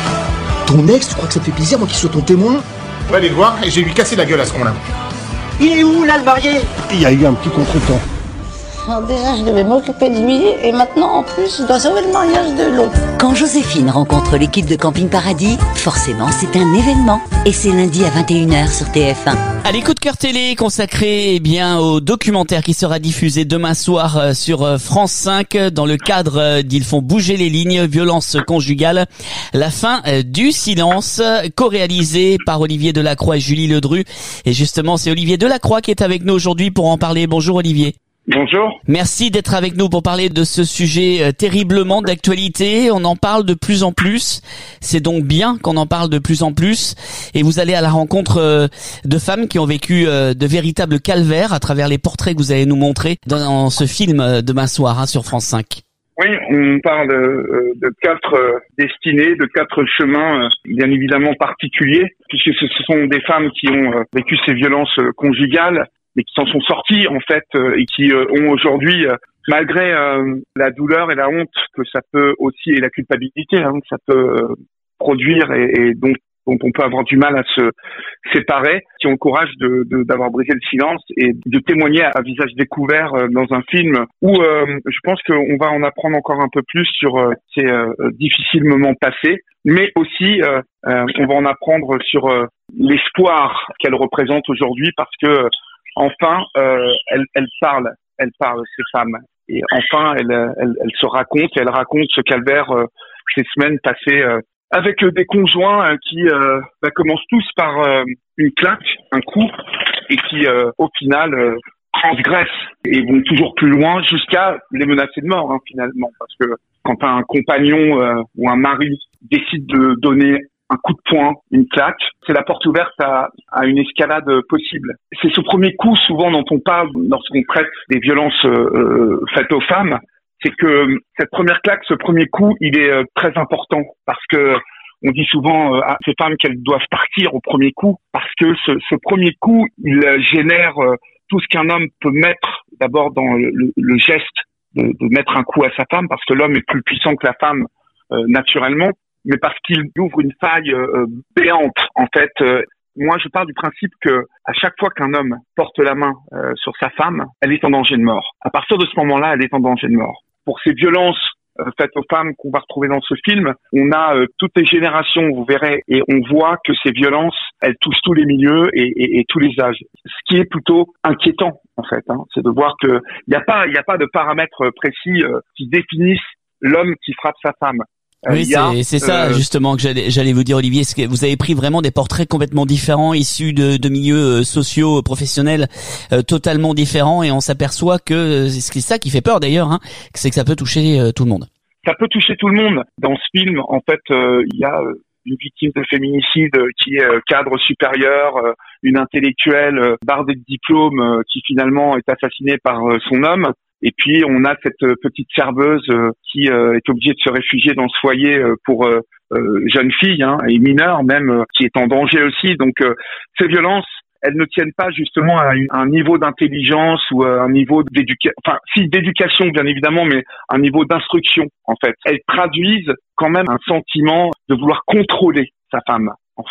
Ton ex, tu crois que ça te fait plaisir, moi qui sois ton témoin ? On va aller le voir et j'ai lui cassé la gueule à ce moment-là. Il est où là le marié ? Il y a eu un petit contretemps. Alors déjà, je devais m'occuper de lui, et maintenant, en plus, je dois sauver le mariage de l'autre. Quand Joséphine rencontre l'équipe de Camping Paradis, forcément, c'est un événement. Et c'est lundi à vingt et une heures sur T F un. Allez, coup de cœur télé consacré eh bien au documentaire qui sera diffusé demain soir sur France cinq dans le cadre d'Ils font bouger les lignes, violence conjugale. La fin du silence, co-réalisé par Olivier Delacroix et Julie Ledru. Et justement, c'est Olivier Delacroix qui est avec nous aujourd'hui pour en parler. Bonjour Olivier. Bonjour. Merci d'être avec nous pour parler de ce sujet euh, terriblement d'actualité. On en parle de plus en plus. C'est donc bien qu'on en parle de plus en plus. Et vous allez à la rencontre euh, de femmes qui ont vécu euh, de véritables calvaires à travers les portraits que vous allez nous montrer dans ce film euh, demain soir hein, sur France cinq. Oui, on parle euh, de quatre euh, destinées, de quatre chemins euh, bien évidemment particuliers, puisque ce sont des femmes qui ont euh, vécu ces violences euh, conjugales, mais qui s'en sont sortis en fait euh, et qui euh, ont aujourd'hui, euh, malgré euh, la douleur et la honte que ça peut aussi et la culpabilité hein, que ça peut euh, produire et, et donc dont on peut avoir du mal à se séparer, qui ont le courage de, de d'avoir brisé le silence et de témoigner à visage découvert euh, dans un film où euh, je pense qu'on va en apprendre encore un peu plus sur euh, ces euh, difficiles moments passés, mais aussi euh, euh, on va en apprendre sur euh, l'espoir qu'elle représente aujourd'hui parce que enfin, euh, elle, elle parle, elle parle, ces femmes. Et enfin, elle, elle, elle se raconte, elle raconte ce calvaire, euh, ces semaines passées euh, avec des conjoints euh, qui euh, bah, commencent tous par euh, une claque, un coup, et qui, euh, au final, euh, transgressent et vont toujours plus loin jusqu'à les menacer de mort, hein, finalement. Parce que quand un compagnon euh, ou un mari décide de donner un coup de poing, une claque, c'est la porte ouverte à, à une escalade possible. C'est ce premier coup souvent dont on parle lorsqu'on traite des violences euh, faites aux femmes, c'est que cette première claque, ce premier coup, il est euh, très important parce que on dit souvent euh, à ces femmes qu'elles doivent partir au premier coup parce que ce, ce premier coup, il euh, génère euh, tout ce qu'un homme peut mettre d'abord dans le, le, le geste de, de mettre un coup à sa femme parce que l'homme est plus puissant que la femme euh, naturellement, mais parce qu'il ouvre une faille euh, béante. En fait, euh, moi, je pars du principe que à chaque fois qu'un homme porte la main euh, sur sa femme, elle est en danger de mort. À partir de ce moment-là, elle est en danger de mort. Pour ces violences euh, faites aux femmes qu'on va retrouver dans ce film, on a euh, toutes les générations, vous verrez, et on voit que ces violences, elles touchent tous les milieux et, et, et tous les âges. Ce qui est plutôt inquiétant, en fait, hein, c'est de voir que il n'y a pas, il n'y a pas de paramètres précis euh, qui définissent l'homme qui frappe sa femme. Oui, c'est, c'est ça euh, justement que j'allais, j'allais vous dire, Olivier. C'est que vous avez pris vraiment des portraits complètement différents, issus de, de milieux sociaux, professionnels, euh, totalement différents, et on s'aperçoit que c'est ça qui fait peur d'ailleurs, hein, c'est que ça peut toucher euh, tout le monde. Ça peut toucher tout le monde. Dans ce film, en fait, euh, il y a une victime de féminicide qui est cadre supérieur, une intellectuelle bardée de diplômes qui finalement est assassinée par son homme. Et puis, on a cette petite serveuse qui est obligée de se réfugier dans ce foyer pour jeune fille, hein, et mineure même, qui est en danger aussi. Donc, ces violences, elles ne tiennent pas justement à un niveau d'intelligence ou à un niveau d'éducation, enfin, si, d'éducation, bien évidemment, mais un niveau d'instruction, en fait. Elles traduisent quand même un sentiment de vouloir contrôler sa femme, en fait.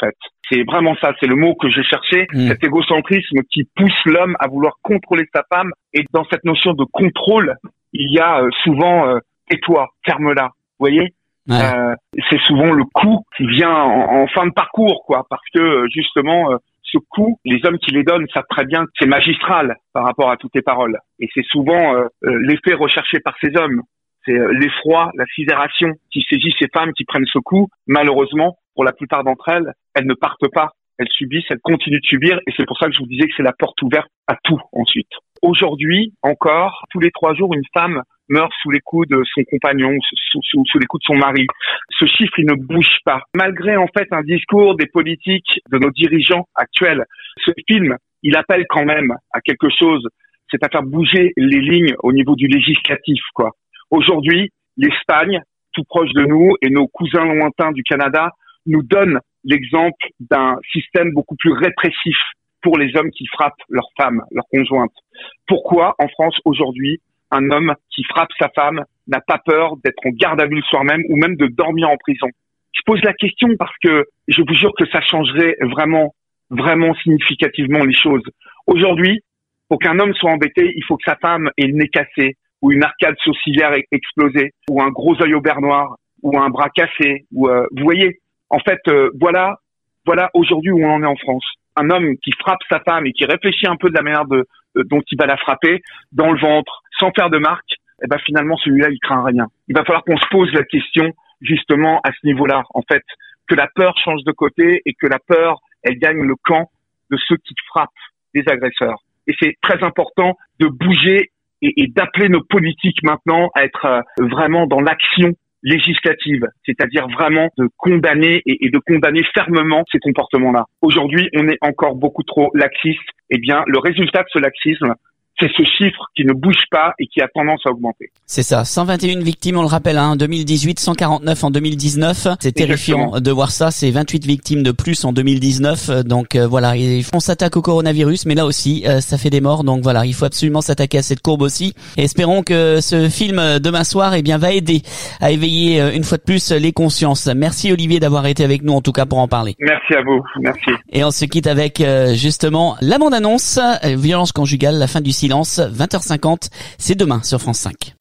C'est vraiment ça, c'est le mot que j'ai cherché, mmh. cet égocentrisme qui pousse l'homme à vouloir contrôler sa femme. Et dans cette notion de contrôle, il y a euh, souvent euh, « tais-toi, ferme-la », vous voyez ouais. euh, c'est souvent le coup qui vient en, en fin de parcours, quoi, parce que justement, euh, ce coup, les hommes qui les donnent savent très bien que c'est magistral par rapport à toutes les paroles. Et c'est souvent euh, l'effet recherché par ces hommes. C'est euh, l'effroi, la sidération qui saisit ces femmes qui prennent ce coup. Malheureusement, pour la plupart d'entre elles, elles ne partent pas. Elles subissent, elles continuent de subir. Et c'est pour ça que je vous disais que c'est la porte ouverte à tout ensuite. Aujourd'hui, encore, tous les trois jours, une femme meurt sous les coups de son compagnon, sous, sous, sous les coups de son mari. Ce chiffre, il ne bouge pas. Malgré, en fait, un discours des politiques, de nos dirigeants actuels, ce film, il appelle quand même à quelque chose. C'est à faire bouger les lignes au niveau du législatif, quoi. Aujourd'hui, l'Espagne, tout proche de nous, et nos cousins lointains du Canada, nous donnent l'exemple d'un système beaucoup plus répressif pour les hommes qui frappent leurs femmes, leurs conjointes. Pourquoi, en France, aujourd'hui, un homme qui frappe sa femme n'a pas peur d'être en garde à vue le soir même ou même de dormir en prison? Je pose la question parce que je vous jure que ça changerait vraiment, vraiment significativement les choses. Aujourd'hui, pour qu'un homme soit embêté, il faut que sa femme ait le nez cassé, ou une arcade sourcilière explosée, ou un gros œil au beurre noir, ou un bras cassé, ou euh, vous voyez. En fait, euh, voilà, voilà aujourd'hui où on en est en France. Un homme qui frappe sa femme et qui réfléchit un peu de la manière de, de dont il va la frapper, dans le ventre, sans faire de marque, eh ben finalement celui-là il craint rien. Il va falloir qu'on se pose la question justement à ce niveau-là, en fait, que la peur change de côté et que la peur elle gagne le camp de ceux qui frappent des agresseurs. Et c'est très important de bouger et, et d'appeler nos politiques maintenant à être euh, vraiment dans l'action législative, c'est-à-dire vraiment de condamner et, et de condamner fermement ces comportements-là. Aujourd'hui, on est encore beaucoup trop laxiste. Eh bien, le résultat de ce laxisme, c'est ce chiffre qui ne bouge pas et qui a tendance à augmenter. C'est ça, cent vingt et une victimes, on le rappelle, hein, en deux mille dix-huit, cent quarante-neuf en deux mille dix-neuf. C'est terrifiant Exactement. de voir ça, c'est vingt-huit victimes de plus en deux mille dix-neuf. Donc euh, voilà, et on s'attaque au coronavirus, mais là aussi, euh, ça fait des morts. Donc voilà, il faut absolument s'attaquer à cette courbe aussi. Et espérons que ce film euh, demain soir eh bien, va aider à éveiller euh, une fois de plus les consciences. Merci Olivier d'avoir été avec nous, en tout cas pour en parler. Merci à vous, merci. Et on se quitte avec euh, justement la bande-annonce, euh, violence conjugale, la fin du silence. vingt heures cinquante, c'est demain sur France cinq.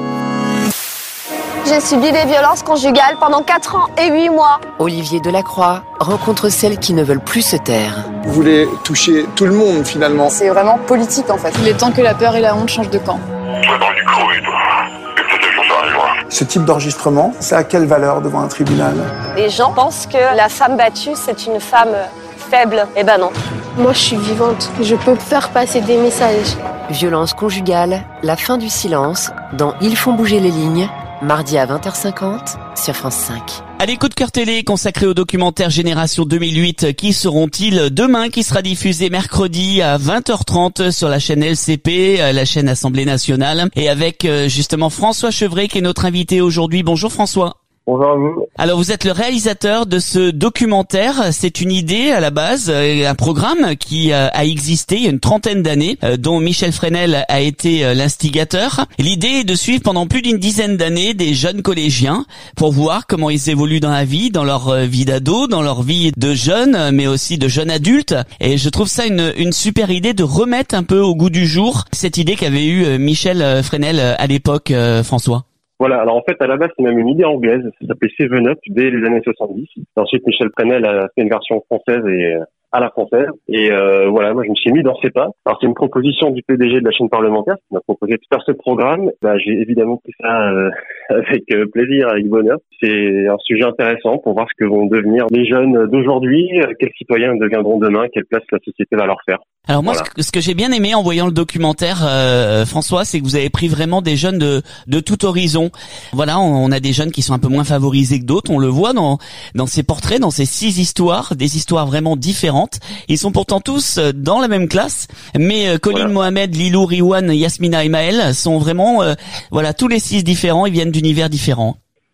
J'ai subi des violences conjugales pendant quatre ans et huit mois. Olivier Delacroix rencontre celles qui ne veulent plus se taire. Vous voulez toucher tout le monde finalement. C'est vraiment politique en fait. Il est temps que la peur et la honte changent de camp. Ce type d'enregistrement, ça a quelle valeur devant un tribunal? Les gens pensent que la femme battue, c'est une femme faible. Eh ben non. Moi, je suis vivante. Je peux faire passer des messages. Violence conjugale, la fin du silence, dans Ils font bouger les lignes, mardi à vingt heures cinquante sur France cinq. Allez, coup de cœur télé consacré au documentaire Génération deux mille huit. Qui seront-ils demain, qui sera diffusé mercredi à vingt heures trente sur la chaîne L C P, la chaîne Assemblée nationale, et avec justement François Chevret qui est notre invité aujourd'hui. Bonjour François. Bonjour à vous. Alors vous êtes le réalisateur de ce documentaire. C'est une idée à la base, un programme qui a existé il y a une trentaine d'années, dont Michel Fresnel a été l'instigateur. L'idée est de suivre pendant plus d'une dizaine d'années des jeunes collégiens pour voir comment ils évoluent dans la vie, dans leur vie d'ado, dans leur vie de jeunes, mais aussi de jeunes adultes. Et je trouve ça une, une super idée de remettre un peu au goût du jour cette idée qu'avait eue Michel Fresnel à l'époque, François. Voilà, alors en fait, à la base, c'est même une idée anglaise, ça s'appelait Seven Up dès les années soixante-dix. Et ensuite, Michel Fresnel a fait une version française et à la française. Et euh, voilà, moi, je me suis mis dans ses pas. Alors, c'est une proposition du P D G de la chaîne parlementaire qui m'a proposé de faire ce programme. Bah, j'ai évidemment pris ça euh, avec euh, plaisir, avec bonheur. C'est un sujet intéressant pour voir ce que vont devenir les jeunes d'aujourd'hui, quels citoyens deviendront demain, quelle place la société va leur faire. Alors moi, voilà. ce que, ce que j'ai bien aimé en voyant le documentaire, euh, François, c'est que vous avez pris vraiment des jeunes de, de tout horizon. Voilà, on, on a des jeunes qui sont un peu moins favorisés que d'autres. On le voit dans, dans ces portraits, dans ces six histoires, des histoires vraiment différentes. Ils sont pourtant tous dans la même classe, mais euh, Colline, voilà. Mohamed, Lilou, Riwan, Yasmina et Maël sont vraiment, euh, voilà, tous les six différents. Ils viennent d'univers différents.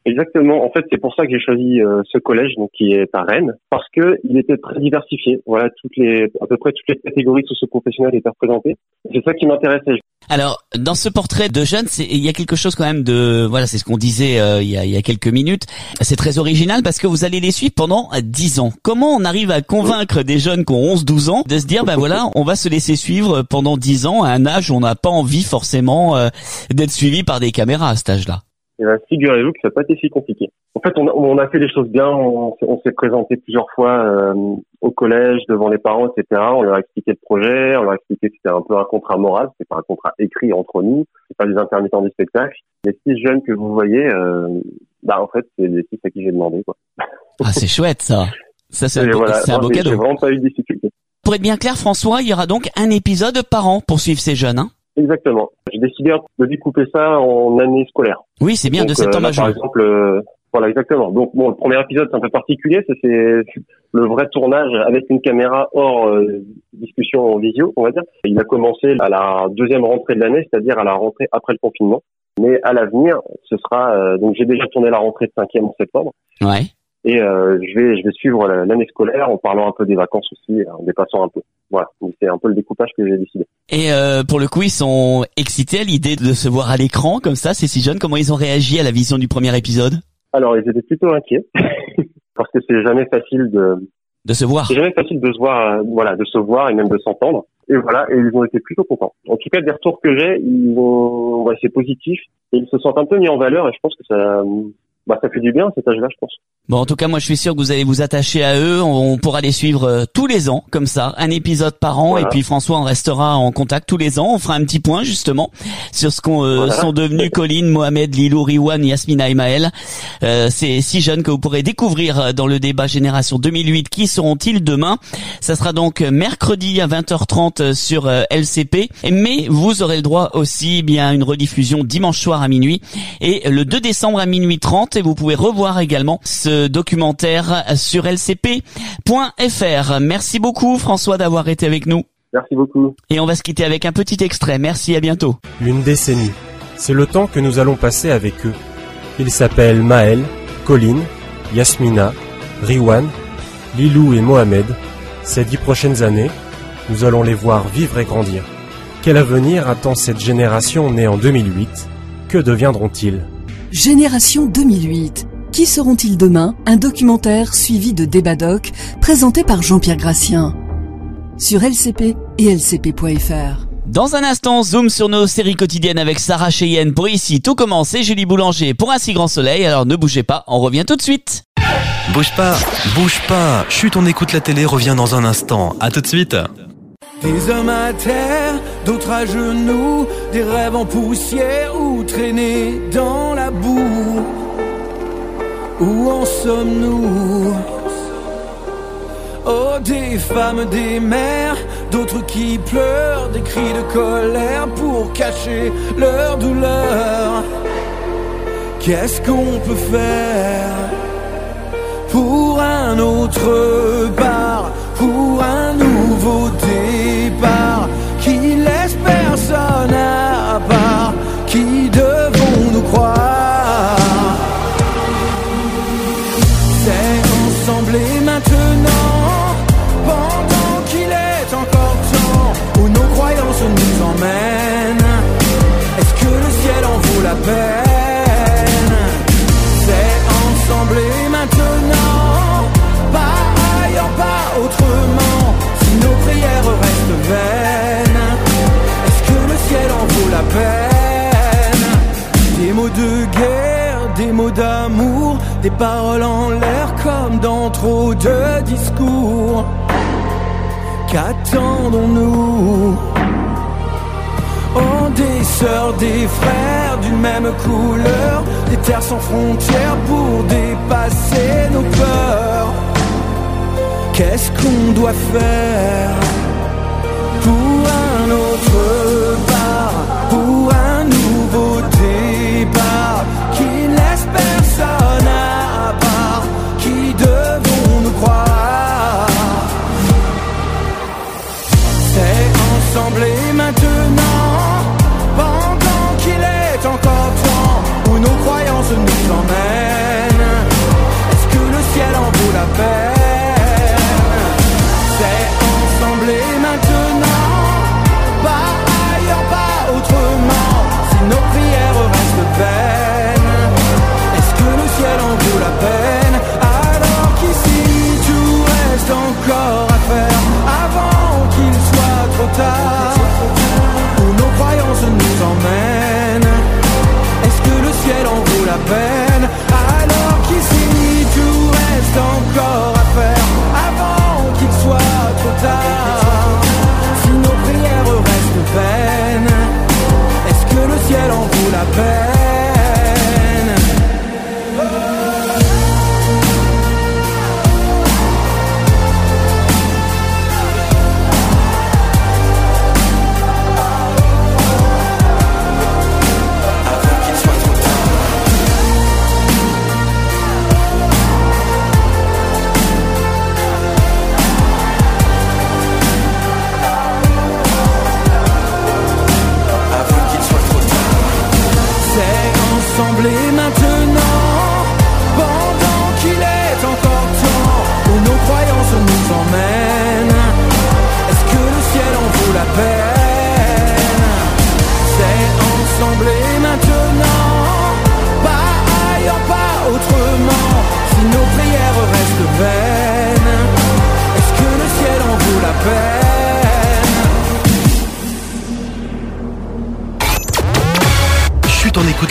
Exactement. En fait, c'est pour ça que j'ai choisi euh, ce collège, donc qui est à Rennes, parce que il était très diversifié. Voilà, toutes les, à peu près toutes les catégories socio-professionnelles étaient représentées. C'est ça qui m'intéressait. Alors, dans ce portrait de jeune, c'est, il y a quelque chose quand même de, voilà, c'est ce qu'on disait euh, il, y a, il y a quelques minutes. C'est très original parce que vous allez les suivre pendant dix ans. Comment on arrive à convaincre des jeunes qui ont onze douze ans de se dire, ben voilà, on va se laisser suivre pendant dix ans à un âge où on n'a pas envie forcément euh, d'être suivi par des caméras à cet âge-là? Eh bien, figurez-vous que ça n'a pas été si compliqué. En fait, on a, on a fait les choses bien. On, on s'est présenté plusieurs fois euh, au collège, devant les parents, et cetera. On leur a expliqué le projet. On leur a expliqué que c'était un peu un contrat moral. C'est pas un contrat écrit entre nous. C'est pas des intermittents du spectacle. Les six jeunes que vous voyez, euh, bah en fait, c'est les six à qui j'ai demandé, quoi. Ah, c'est chouette, ça. Ça, c'est un, beau, voilà, c'est un beau j'ai, cadeau. J'ai vraiment pas eu de difficulté. Pour être bien clair, François, il y aura donc un épisode par an pour suivre ces jeunes, hein? Exactement. J'ai décidé de découper ça en année scolaire. Oui, c'est bien. Donc, de septembre euh, à juin. Par exemple, euh, voilà, exactement. Donc bon, le premier épisode c'est un peu particulier, c'est, c'est le vrai tournage avec une caméra hors euh, discussion en visio, on va dire. Il a commencé à la deuxième rentrée de l'année, c'est-à-dire à la rentrée après le confinement. Mais à l'avenir, ce sera euh, donc j'ai déjà tourné la rentrée de cinquième en septembre. Ouais. Et euh, je vais je vais suivre l'année scolaire en parlant un peu des vacances aussi, en dépassant un peu. Voilà, donc c'est un peu le découpage que j'ai décidé. Et euh, pour le coup, ils sont excités à l'idée de se voir à l'écran comme ça, ces six jeunes. Comment ils ont réagi à la vision du premier épisode? Alors, ils étaient plutôt inquiets parce que c'est jamais facile de de se voir. C'est jamais facile de se voir, euh, voilà, de se voir et même de s'entendre. Et voilà, et ils ont été plutôt contents. En tout cas, des retours que j'ai, ils ont, ouais, c'est positif et ils se sentent un peu mis en valeur et je pense que ça. Bah, ça fait du bien à cet âge-là, je pense. Bon, en tout cas, moi, je suis sûr que vous allez vous attacher à eux. On pourra les suivre euh, tous les ans, comme ça, un épisode par an. Voilà. Et puis François, on restera en contact tous les ans. On fera un petit point justement sur ce qu'on euh, voilà. sont devenus Colline, Mohamed, Lilou, Riwan, Yasmina et Maël. Euh, ces six jeunes que vous pourrez découvrir dans le débat Génération deux mille huit. Qui seront-ils demain? Ça sera donc mercredi à vingt heures trente sur euh, L C P. Mais vous aurez le droit aussi bien à une rediffusion dimanche soir à minuit et le deux décembre à minuit trente. Et vous pouvez revoir également ce documentaire sur L C P point F R. Merci beaucoup François d'avoir été avec nous. Merci beaucoup. Et on va se quitter avec un petit extrait. Merci, à bientôt. Une décennie, c'est le temps que nous allons passer avec eux. Ils s'appellent Maël, Colline, Yasmina, Riwan, Lilou et Mohamed. Ces dix prochaines années, nous allons les voir vivre et grandir. Quel avenir attend cette génération née en deux mille huit? Que deviendront-ils? Génération deux mille huit. Qui seront-ils demain? Un documentaire suivi de débats doc présenté par Jean-Pierre Gracien sur L C P et L C P point F R. Dans un instant, zoom sur nos séries quotidiennes avec Sarah Cheyenne pour Ici Tout commence et Julie Boulanger pour Un si grand soleil. Alors ne bougez pas, on revient tout de suite. Bouge pas, bouge pas. Chut, on écoute la télé, revient dans un instant. À tout de suite. Des hommes à terre, d'autres à genoux, des rêves en poussière ou traînés dans la boue. Où en sommes-nous? Oh, des femmes, des mères, d'autres qui pleurent, des cris de colère pour cacher leur douleur. Qu'est-ce qu'on peut faire pour un autre bar, pour un nouveau départ qui laisse personne à part? Qui devons-nous croire? C'est ensemble et maintenant, pendant qu'il est encore temps, où nos croyances nous emmènent. Est-ce que le ciel en vaut la peine? C'est ensemble et maintenant, pas ailleurs, pas autrement. Si nos prières restent vaines, est-ce que le ciel en vaut la peine? Des mots de guerre, des mots d'amour, des paroles en l'air comme dans trop de discours. Qu'attendons-nous? Oh, des sœurs, des frères d'une même couleur, des terres sans frontières pour dépasser nos peurs. Qu'est-ce qu'on doit faire pour un autre bar, pour un nouveau départ qui laisse personne à part? Qui devons-nous croire? C'est ensemble et maintenant, pendant qu'il est encore temps, où nos croyances nous emmènent.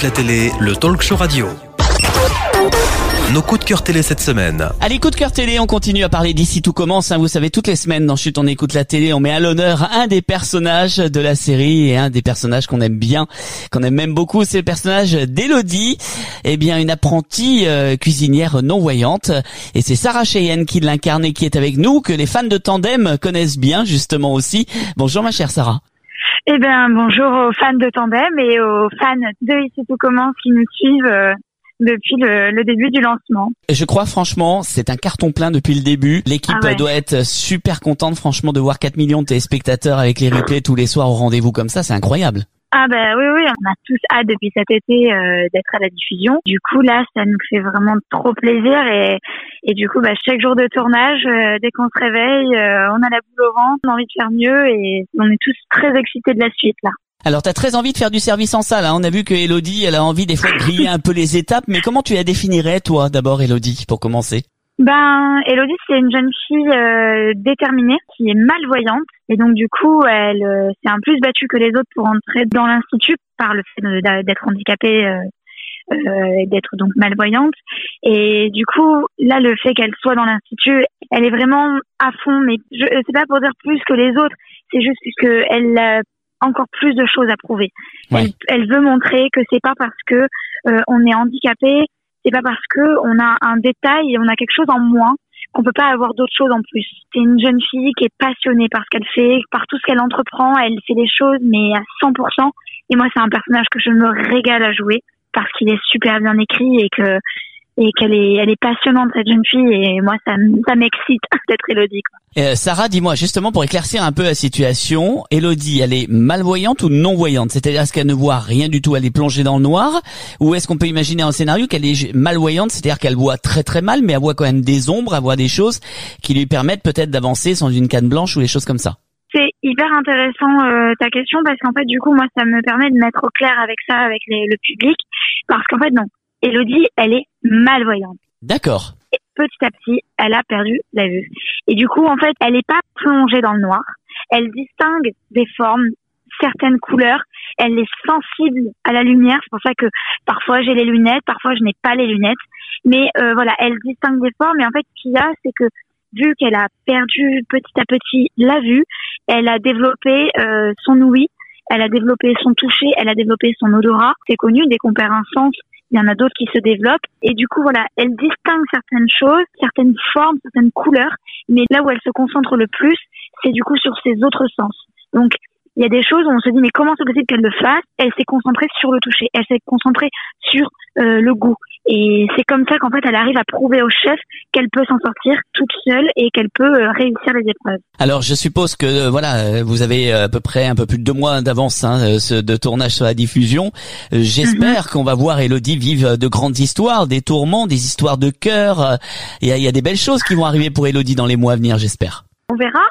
écoute la télé, le talk show radio. Nos coups de cœur télé cette semaine. Allez, coup de cœur télé, on continue à parler d'Ici tout commence. Hein, vous savez, toutes les semaines dans Chut, on écoute la télé, on met à l'honneur un des personnages de la série et un des personnages qu'on aime bien, qu'on aime même beaucoup, c'est le personnage d'Élodie. Eh bien, une apprentie euh, cuisinière non-voyante. Et c'est Sarah Cheyenne qui l'incarne et qui est avec nous, que les fans de Tandem connaissent bien justement aussi. Bonjour ma chère Sarah. Eh bien, bonjour aux fans de Tandem et aux fans de Ici tout commence qui nous suivent euh, depuis le, le début du lancement. Je crois franchement, c'est un carton plein depuis le début. L'équipe ah ouais. doit être super contente franchement de voir quatre millions de téléspectateurs avec les replays tous les soirs au rendez-vous comme ça, c'est incroyable. Ah ben oui, oui, on a tous hâte depuis cet été euh, d'être à la diffusion. Du coup, là, ça nous fait vraiment trop plaisir et, et du coup, bah, chaque jour de tournage, euh, dès qu'on se réveille, euh, on a la boule au ventre, on a envie de faire mieux et on est tous très excités de la suite, là. Alors, t'as très envie de faire du service en salle, hein. On a vu que Élodie, elle a envie des fois de griller un peu les étapes, mais comment tu la définirais, toi, d'abord, Élodie, pour commencer? Ben, Élodie, c'est une jeune fille euh, déterminée, qui est malvoyante, et donc du coup, elle euh, s'est un plus battue que les autres pour entrer dans l'institut par le fait de, d'être handicapée euh, euh, et d'être donc malvoyante. Et du coup, là, le fait qu'elle soit dans l'institut, elle est vraiment à fond, mais je, c'est pas pour dire plus que les autres, c'est juste que elle a encore plus de choses à prouver. Ouais. Elle, elle veut montrer que c'est pas parce que euh, on est handicapé, c'est pas parce que on a un détail et on a quelque chose en moins qu'on peut pas avoir d'autres choses en plus. C'est une jeune fille qui est passionnée par ce qu'elle fait, par tout ce qu'elle entreprend. Elle fait les choses, mais à cent pour cent. Et moi, c'est un personnage que je me régale à jouer parce qu'il est super bien écrit et que et qu'elle est, elle est passionnante, cette jeune fille. Et moi, ça, ça m'excite d'être Élodie, quoi. Euh, Sarah, dis-moi, justement, pour éclaircir un peu la situation, Élodie, elle est malvoyante ou non-voyante? C'est-à-dire, est-ce qu'elle ne voit rien du tout, elle est plongée dans le noir? Ou est-ce qu'on peut imaginer un scénario qu'elle est malvoyante, c'est-à-dire qu'elle voit très très mal, mais elle voit quand même des ombres, elle voit des choses qui lui permettent peut-être d'avancer sans une canne blanche ou des choses comme ça? C'est hyper intéressant euh, ta question, parce qu'en fait, du coup, moi, ça me permet de mettre au clair avec ça, avec les, le public, parce qu'en fait, non, Élodie, elle est malvoyante. D'accord. Et petit à petit, elle a perdu la vue. Et du coup, en fait, elle n'est pas plongée dans le noir. Elle distingue des formes, certaines couleurs. Elle est sensible à la lumière. C'est pour ça que parfois j'ai les lunettes, parfois je n'ai pas les lunettes. Mais euh, voilà, elle distingue des formes. Et en fait, ce qu'il y a, c'est que vu qu'elle a perdu petit à petit la vue, elle a développé euh, son ouïe, elle a développé son toucher, elle a développé son odorat. C'est connu, dès qu'on perd un sens, il y en a d'autres qui se développent. Et du coup, voilà, elle distingue certaines choses, certaines formes, certaines couleurs. Mais là où elle se concentre le plus, c'est du coup sur ses autres sens. Donc, il y a des choses où on se dit, mais comment c'est possible qu'elle le fasse? Elle s'est concentrée sur le toucher. Elle s'est concentrée sur euh, le goût. Et c'est comme ça qu'en fait, elle arrive à prouver au chef qu'elle peut s'en sortir toute seule et qu'elle peut euh, réussir les épreuves. Alors, je suppose que euh, voilà, vous avez à peu près un peu plus de deux mois d'avance hein, de tournage sur la diffusion. Euh, j'espère mm-hmm. qu'on va voir Élodie vivre de grandes histoires, des tourments, des histoires de cœur. Il y a, il y a des belles choses qui vont arriver pour Élodie dans les mois à venir, j'espère. On verra.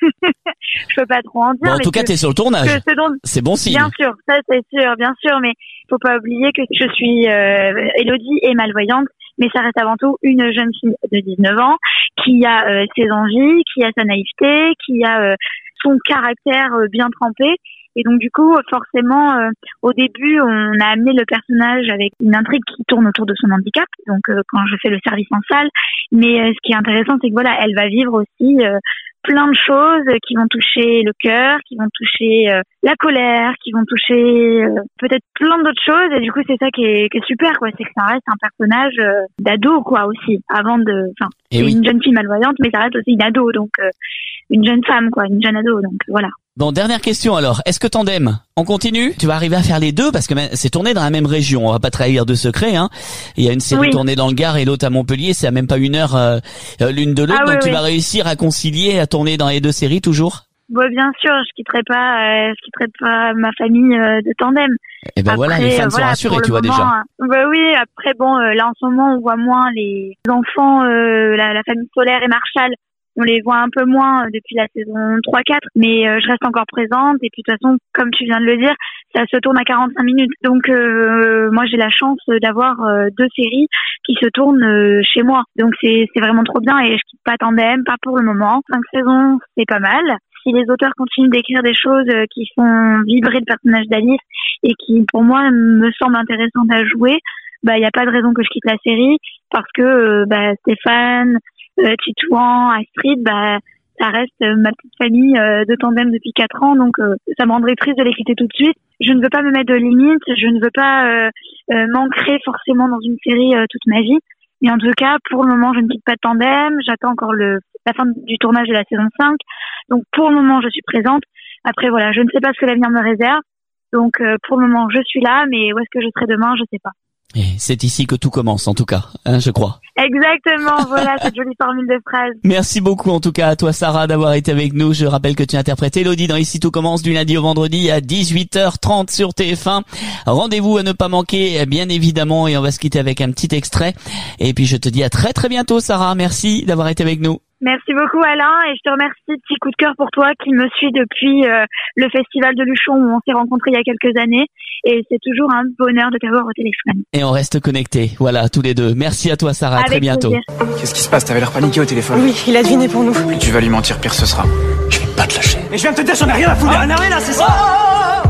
Je peux pas trop en dire. Bon, en tout cas, t'es sur le tournage. Dont... C'est bon signe. Bien sûr, ça c'est sûr, bien sûr, mais faut pas oublier que je suis euh, Élodie est malvoyante, mais ça reste avant tout une jeune fille de dix-neuf ans qui a euh, ses envies, qui a sa naïveté, qui a euh, son caractère euh, bien trempé. Et donc du coup, forcément, euh, au début, on a amené le personnage avec une intrigue qui tourne autour de son handicap. Donc euh, quand je fais le service en salle, mais euh, ce qui est intéressant, c'est que voilà, elle va vivre aussi euh, plein de choses qui vont toucher le cœur, qui vont toucher euh, la colère, qui vont toucher euh, peut-être plein d'autres choses. Et du coup, c'est ça qui est, qui est super, quoi. C'est que ça reste un personnage euh, d'ado, quoi, aussi. Avant de, enfin, c'est oui. une jeune fille malvoyante, mais ça reste aussi une ado, donc euh, une jeune femme, quoi, une jeune ado. Donc voilà. Bon, dernière question alors. Est-ce que Tandem, on continue? Tu vas arriver à faire les deux parce que c'est tourné dans la même région. On va pas trahir de secret, hein. Il y a une série oui. tournée dans le Gard et l'autre à Montpellier. C'est à même pas une heure euh, l'une de l'autre. Ah, donc oui, tu oui. vas réussir à concilier, à tourner dans les deux séries toujours? Bon, bien sûr, je quitterai pas, euh, je quitterai pas ma famille euh, de Tandem. Et ben après, voilà, les fans euh, voilà, sont rassurés, tu vois moment, déjà. Euh, bah oui, après bon, euh, là en ce moment, on voit moins les enfants, euh, la, la famille Solaire et Marshall. On les voit un peu moins depuis la saison trois quatre, mais euh, je reste encore présente. Et puis de toute façon, comme tu viens de le dire, ça se tourne à quarante-cinq minutes. Donc euh, moi, j'ai la chance d'avoir euh, deux séries qui se tournent euh, chez moi. Donc c'est c'est vraiment trop bien et je quitte pas Tandem, pas pour le moment. Cinq saisons, c'est pas mal. si les auteurs continuent d'écrire des choses euh, qui font vibrer le personnage d'Alice et qui, pour moi, me semblent intéressantes à jouer, bah il y a pas de raison que je quitte la série parce que euh, bah Stéphane, euh, Titouan, Astrid, bah ça reste euh, ma petite famille euh, de tandem depuis quatre ans, donc euh, ça me rendrait triste de les quitter tout de suite. Je ne veux pas me mettre de limites, je ne veux pas euh, euh, m'ancrer forcément dans une série euh, toute ma vie. Mais en tout cas, pour le moment, je ne quitte pas de tandem. J'attends encore le la fin du tournage de la saison cinq. Donc pour le moment, je suis présente. Après voilà, je ne sais pas ce que l'avenir me réserve. Donc euh, pour le moment, je suis là, mais où est-ce que je serai demain, je sais pas. Et c'est ici que tout commence, en tout cas, hein, je crois. Exactement, voilà cette jolie formule de phrase. Merci beaucoup, en tout cas, à toi, Sarah, d'avoir été avec nous. Je rappelle que tu interprètes Elodie dans Ici tout commence du lundi au vendredi à dix-huit heures trente sur T F un. Rendez-vous à ne pas manquer, bien évidemment, et on va se quitter avec un petit extrait. Et puis je te dis à très très bientôt, Sarah. Merci d'avoir été avec nous. Merci beaucoup Alain et je te remercie, petit coup de cœur pour toi qui me suit depuis euh, le festival de Luchon où on s'est rencontrés il y a quelques années et c'est toujours un bonheur de t'avoir au téléphone. Et on reste connectés, voilà, tous les deux. Merci à toi Sarah, à très bientôt. Plaisir. Qu'est-ce qui se passe? T'avais l'air paniqué au téléphone. Oui, il a deviné pour nous. Plus tu vas lui mentir, pire ce sera. Je vais pas te lâcher. Mais je viens de te dire, j'en ai rien à foutre. Ah, là, c'est ça.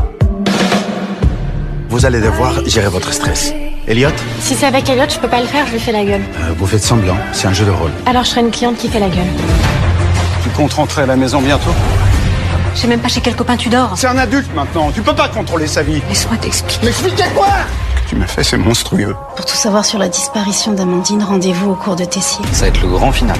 Vous allez devoir gérer votre stress. Elliot, Si c'est avec Elliot, je peux pas le faire, je lui fais la gueule. euh, vous faites semblant, c'est un jeu de rôle. Alors je serai une cliente qui fait la gueule. Tu comptes rentrer à la maison bientôt? Je sais même pas chez quel copain tu dors. C'est un adulte maintenant, tu peux pas contrôler sa vie. Laisse-moi t'expliquer. M'expliquer quoi? Ce que tu m'as fait, c'est monstrueux. Pour tout savoir sur la disparition d'Amandine, rendez-vous au cours de Tessier. Ça va être le grand final.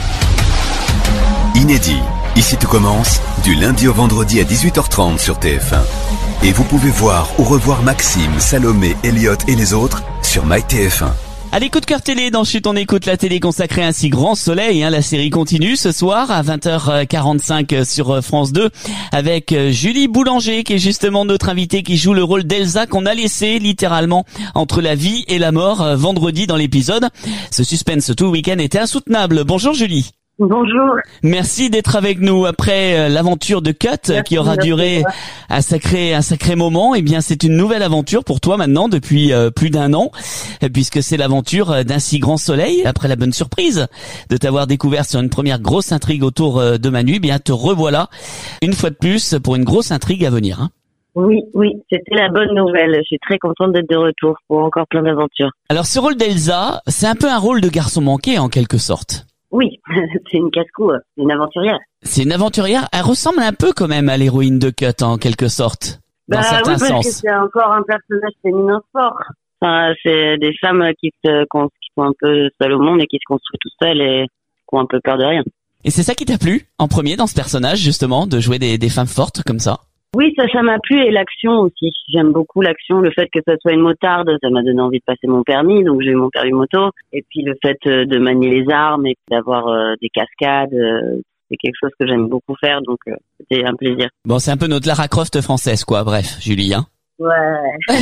Inédit. Ici tout commence, du lundi au vendredi à dix-huit heures trente sur T F un. Et vous pouvez voir ou revoir Maxime, Salomé, Elliot et les autres sur MyTF un. Allez, coup de cœur télé, dans Chut on écoute la télé consacrée à un si grand soleil, hein, la série continue ce soir à vingt heures quarante-cinq sur France deux avec Julie Boulanger qui est justement notre invitée qui joue le rôle d'Elsa qu'on a laissé littéralement entre la vie et la mort euh, vendredi dans l'épisode. Ce suspense tout le week-end était insoutenable. Bonjour Julie. Bonjour. Merci d'être avec nous après euh, l'aventure de Cut Merci, qui aura duré merci. un sacré un sacré moment. Eh bien, c'est une nouvelle aventure pour toi maintenant depuis euh, plus d'un an, euh, puisque c'est l'aventure euh, d'un si grand soleil. Après la bonne surprise de t'avoir découvert sur une première grosse intrigue autour euh, de Manu, eh bien te revoilà une fois de plus pour une grosse intrigue à venir. Hein. Oui, oui, c'était la bonne nouvelle. Je suis très contente d'être de retour pour encore plein d'aventures. Alors, ce rôle d'Elsa, c'est un peu un rôle de garçon manqué en quelque sorte. Oui, c'est une casse-cou, c'est une aventurière. C'est une aventurière. Elle ressemble un peu quand même à l'héroïne de Cut en quelque sorte, dans Bah certains oui, parce sens. que c'est encore un personnage féminin fort. Enfin, c'est des femmes qui se, qui sont un peu seules au monde et qui se construisent tout seules et qui ont un peu peur de rien. Et c'est ça qui t'a plu en premier dans ce personnage justement, de jouer des, des femmes fortes comme ça? Oui, ça, ça m'a plu et l'action aussi. J'aime beaucoup l'action. Le fait que ça soit une motarde, ça m'a donné envie de passer mon permis, donc j'ai eu mon permis moto. Et puis le fait euh, de manier les armes et d'avoir euh, des cascades, euh, c'est quelque chose que j'aime beaucoup faire, donc euh, c'était un plaisir. Bon, c'est un peu notre Lara Croft française quoi. Bref, Julie, hein. Ouais.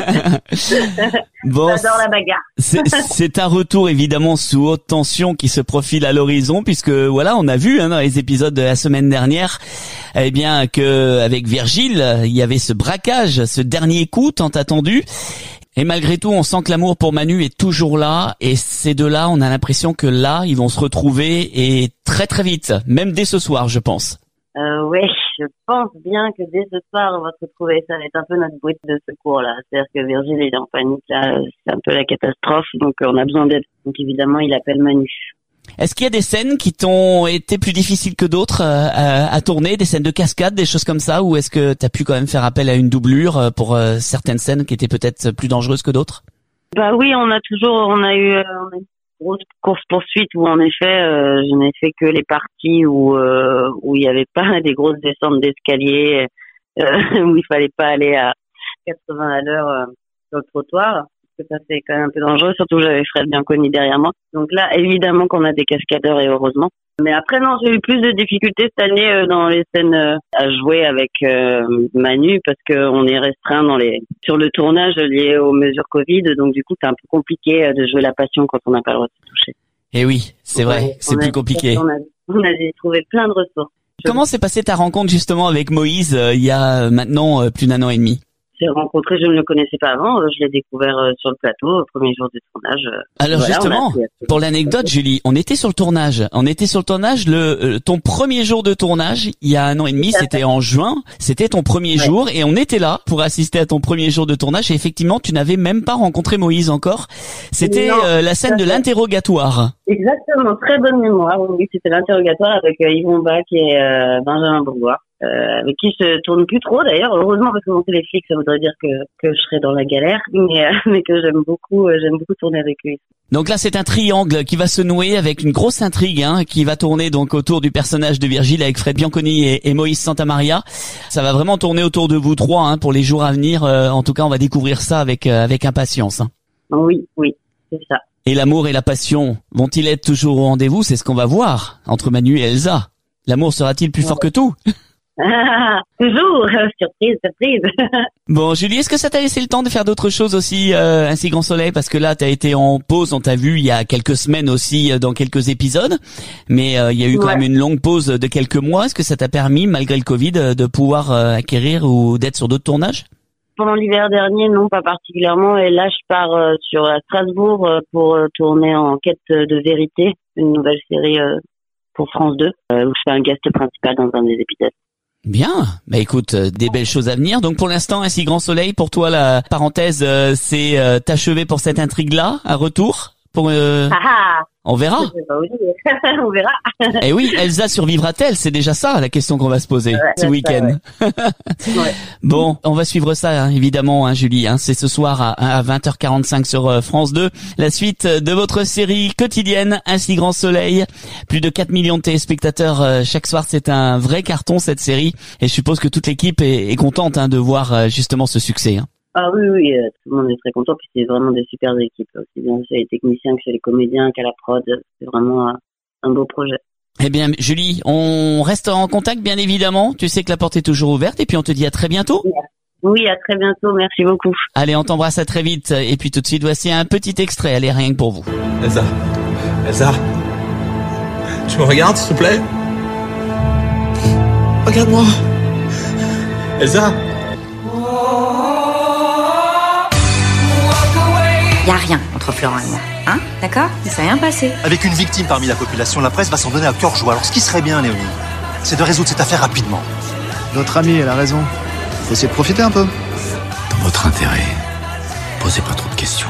Bon, J'adore la bagarre. c'est, c'est un retour évidemment sous haute tension qui se profile à l'horizon, puisque voilà, on a vu hein, dans les épisodes de la semaine dernière, eh bien que avec Virgile, il y avait ce braquage, ce dernier coup tant attendu. Et malgré tout, on sent que l'amour pour Manu est toujours là, et ces deux-là, on a l'impression que là, ils vont se retrouver et très très vite, même dès ce soir, je pense. Euh, ouais, je pense bien que dès ce soir, on va se retrouver. Ça va être un peu notre boîte de secours, là. C'est-à-dire que Virgile, il est en panique, là. C'est un peu la catastrophe. Donc, on a besoin d'aide. Donc, évidemment, il appelle Manu. Est-ce qu'il y a des scènes qui t'ont été plus difficiles que d'autres euh, à, à tourner, des scènes de cascade, des choses comme ça, ou est-ce que t'as pu quand même faire appel à une doublure euh, pour euh, certaines scènes qui étaient peut-être plus dangereuses que d'autres? Bah oui, on a toujours, on a eu, euh, on a eu une grosse course-poursuite où, en effet, euh, je n'ai fait que les parties où, euh, où il n'y avait pas des grosses descentes d'escalier, euh, où il fallait pas aller à quatre-vingts à l'heure euh, sur le trottoir. Que ça c'est quand même un peu dangereux, surtout que j'avais Fred Bianconi derrière moi. Donc là, évidemment qu'on a des cascadeurs et heureusement. Mais après, non, j'ai eu plus de difficultés cette année euh, dans les scènes euh, à jouer avec euh, Manu parce que on est restreint dans les sur le tournage lié aux mesures Covid. Donc du coup, c'est un peu compliqué euh, de jouer la passion quand on n'a pas le droit de se toucher. Eh oui, c'est vrai, Ouais, c'est on a- plus compliqué. On a, on a dû trouver plein de ressources. Comment s'est passée ta rencontre justement avec Moïse euh, il y a euh, maintenant euh, plus d'un an et demi? s'est rencontrés, je ne le connaissais pas avant, je l'ai découvert sur le plateau au premier jour du tournage. Alors voilà, justement, pour l'anecdote, Julie, on était sur le tournage. On était sur le tournage, le ton premier jour de tournage, il y a un an et demi, c'était en juin, c'était ton premier ouais. jour et on était là pour assister à ton premier jour de tournage et effectivement, tu n'avais même pas rencontré Moïse encore. C'était non, euh, la scène de l'interrogatoire. Exactement, très bonne mémoire. Oui, c'était l'interrogatoire avec euh, Yvon Bach et euh, Benjamin Bourgois. Euh, avec qui je tourne plus trop d'ailleurs, heureusement parce que monter les flics ça voudrait dire que que je serais dans la galère, mais euh, mais que j'aime beaucoup euh, j'aime beaucoup tourner avec lui. Donc là c'est un triangle qui va se nouer avec une grosse intrigue hein, qui va tourner donc autour du personnage de Virgile avec Fred Bianconi et, et Moïse Santamaria. Ça va vraiment tourner autour de vous trois hein, pour les jours à venir. Euh, en tout cas on va découvrir ça avec euh, avec impatience. Hein. Oui oui c'est ça. Et l'amour et la passion vont-ils être toujours au rendez-vous? C'est ce qu'on va voir entre Manu et Elsa. L'amour sera-t-il plus ouais. fort que tout? Ah, toujours, surprise, surprise. Bon, Julie, est-ce que ça t'a laissé le temps de faire d'autres choses aussi, euh, ainsi Grand Soleil? Parce que là, t'as été en pause, on t'a vu il y a quelques semaines aussi, euh, dans quelques épisodes. Mais euh, il y a eu quand ouais. même une longue pause de quelques mois. Est-ce que ça t'a permis, malgré le Covid, de pouvoir euh, acquérir ou d'être sur d'autres tournages? Pendant l'hiver dernier, non, pas particulièrement. Et là, je pars euh, sur à Strasbourg euh, pour euh, tourner en Quête de vérité, une nouvelle série euh, pour France deux, euh, où je fais un guest principal dans un des épisodes. Bien, bah écoute, euh, des belles choses à venir. Donc pour l'instant, ainsi Grand Soleil, pour toi la parenthèse, euh, c'est euh, t'achever pour cette intrigue-là, un retour pour. Euh... Ah ah. On verra. On verra. Eh oui, Elsa survivra-t-elle? C'est déjà ça la question qu'on va se poser ouais, ce week-end. Ouais. Ouais. Bon, on va suivre ça hein, évidemment, hein, Julie. Hein, c'est ce soir à, à vingt heures quarante-cinq sur euh, France deux. La suite de votre série quotidienne, Ainsi Grand Soleil. Plus de quatre millions de téléspectateurs euh, chaque soir. C'est un vrai carton cette série. Et je suppose que toute l'équipe est, est contente hein, de voir euh, justement ce succès. Hein. Ah oui, oui, euh, tout le monde est très content, puis c'est vraiment des super équipes, aussi bien chez les techniciens que chez les comédiens, qu'à la prod, c'est vraiment un, un beau projet. Eh bien, Julie, on reste en contact, bien évidemment, tu sais que la porte est toujours ouverte, et puis on te dit à très bientôt. Oui, à très bientôt, merci beaucoup. Allez, on t'embrasse à très vite, et puis tout de suite, voici un petit extrait, allez, rien que pour vous. Elsa, Elsa, tu me regardes, s'il te plaît? Regarde-moi. Elsa. Y a rien entre Florent et moi, hein? D'accord? Il s'est rien passé. Avec une victime parmi la population, la presse va s'en donner à cœur joie. Alors ce qui serait bien, Léonie, c'est de résoudre cette affaire rapidement. Notre amie, elle a raison. Faut essayer de profiter un peu. Dans votre intérêt, posez pas trop de questions.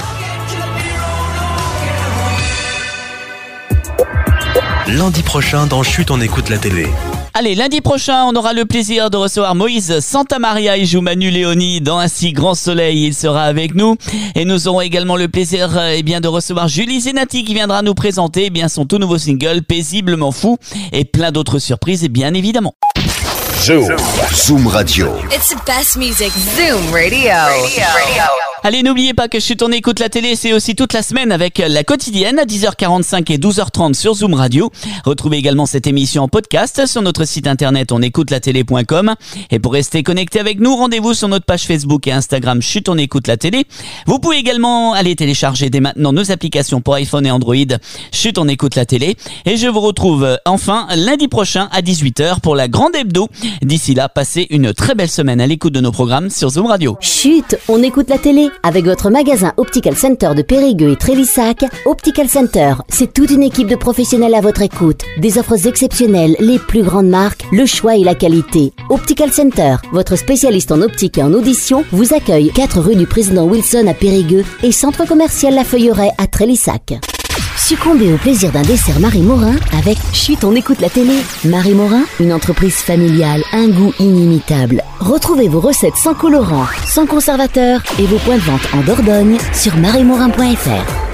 Lundi prochain dans Chut, on écoute la télé. Allez, lundi prochain, on aura le plaisir de recevoir Moïse Santamaria. Il joue Manu Léoni dans Ainsi Grand Soleil. Il sera avec nous. Et nous aurons également le plaisir euh, eh bien, de recevoir Julie Zenati qui viendra nous présenter eh bien, son tout nouveau single, Paisiblement Fou. Et plein d'autres surprises, et bien évidemment. Zoom. Zoom Radio. It's the best music. Zoom Radio. Radio. Radio. Allez, n'oubliez pas que Chut, on écoute la télé, c'est aussi toute la semaine avec la quotidienne à dix heures quarante-cinq et douze heures trente sur Zoom Radio. Retrouvez également cette émission en podcast sur notre site internet onécoutelatélé point com. Et pour rester connecté avec nous, rendez-vous sur notre page Facebook et Instagram Chut, on écoute la télé. Vous pouvez également aller télécharger dès maintenant nos applications pour iPhone et Android. Chut, on écoute la télé. Et je vous retrouve enfin lundi prochain à dix-huit heures pour la grande hebdo. D'ici là, passez une très belle semaine à l'écoute de nos programmes sur Zoom Radio. Chut, on écoute la télé. Avec votre magasin Optical Center de Périgueux et Trélissac, Optical Center, c'est toute une équipe de professionnels à votre écoute. Des offres exceptionnelles, les plus grandes marques, le choix et la qualité. Optical Center, votre spécialiste en optique et en audition, vous accueille quatre rue du Président Wilson à Périgueux et centre commercial La Feuilleraie à Trélissac. Succombez au plaisir d'un dessert Marie Morin avec Chut, on écoute la télé. Marie Morin, une entreprise familiale, un goût inimitable. Retrouvez vos recettes sans colorant, sans conservateur et vos points de vente en Dordogne sur marie morin point f r.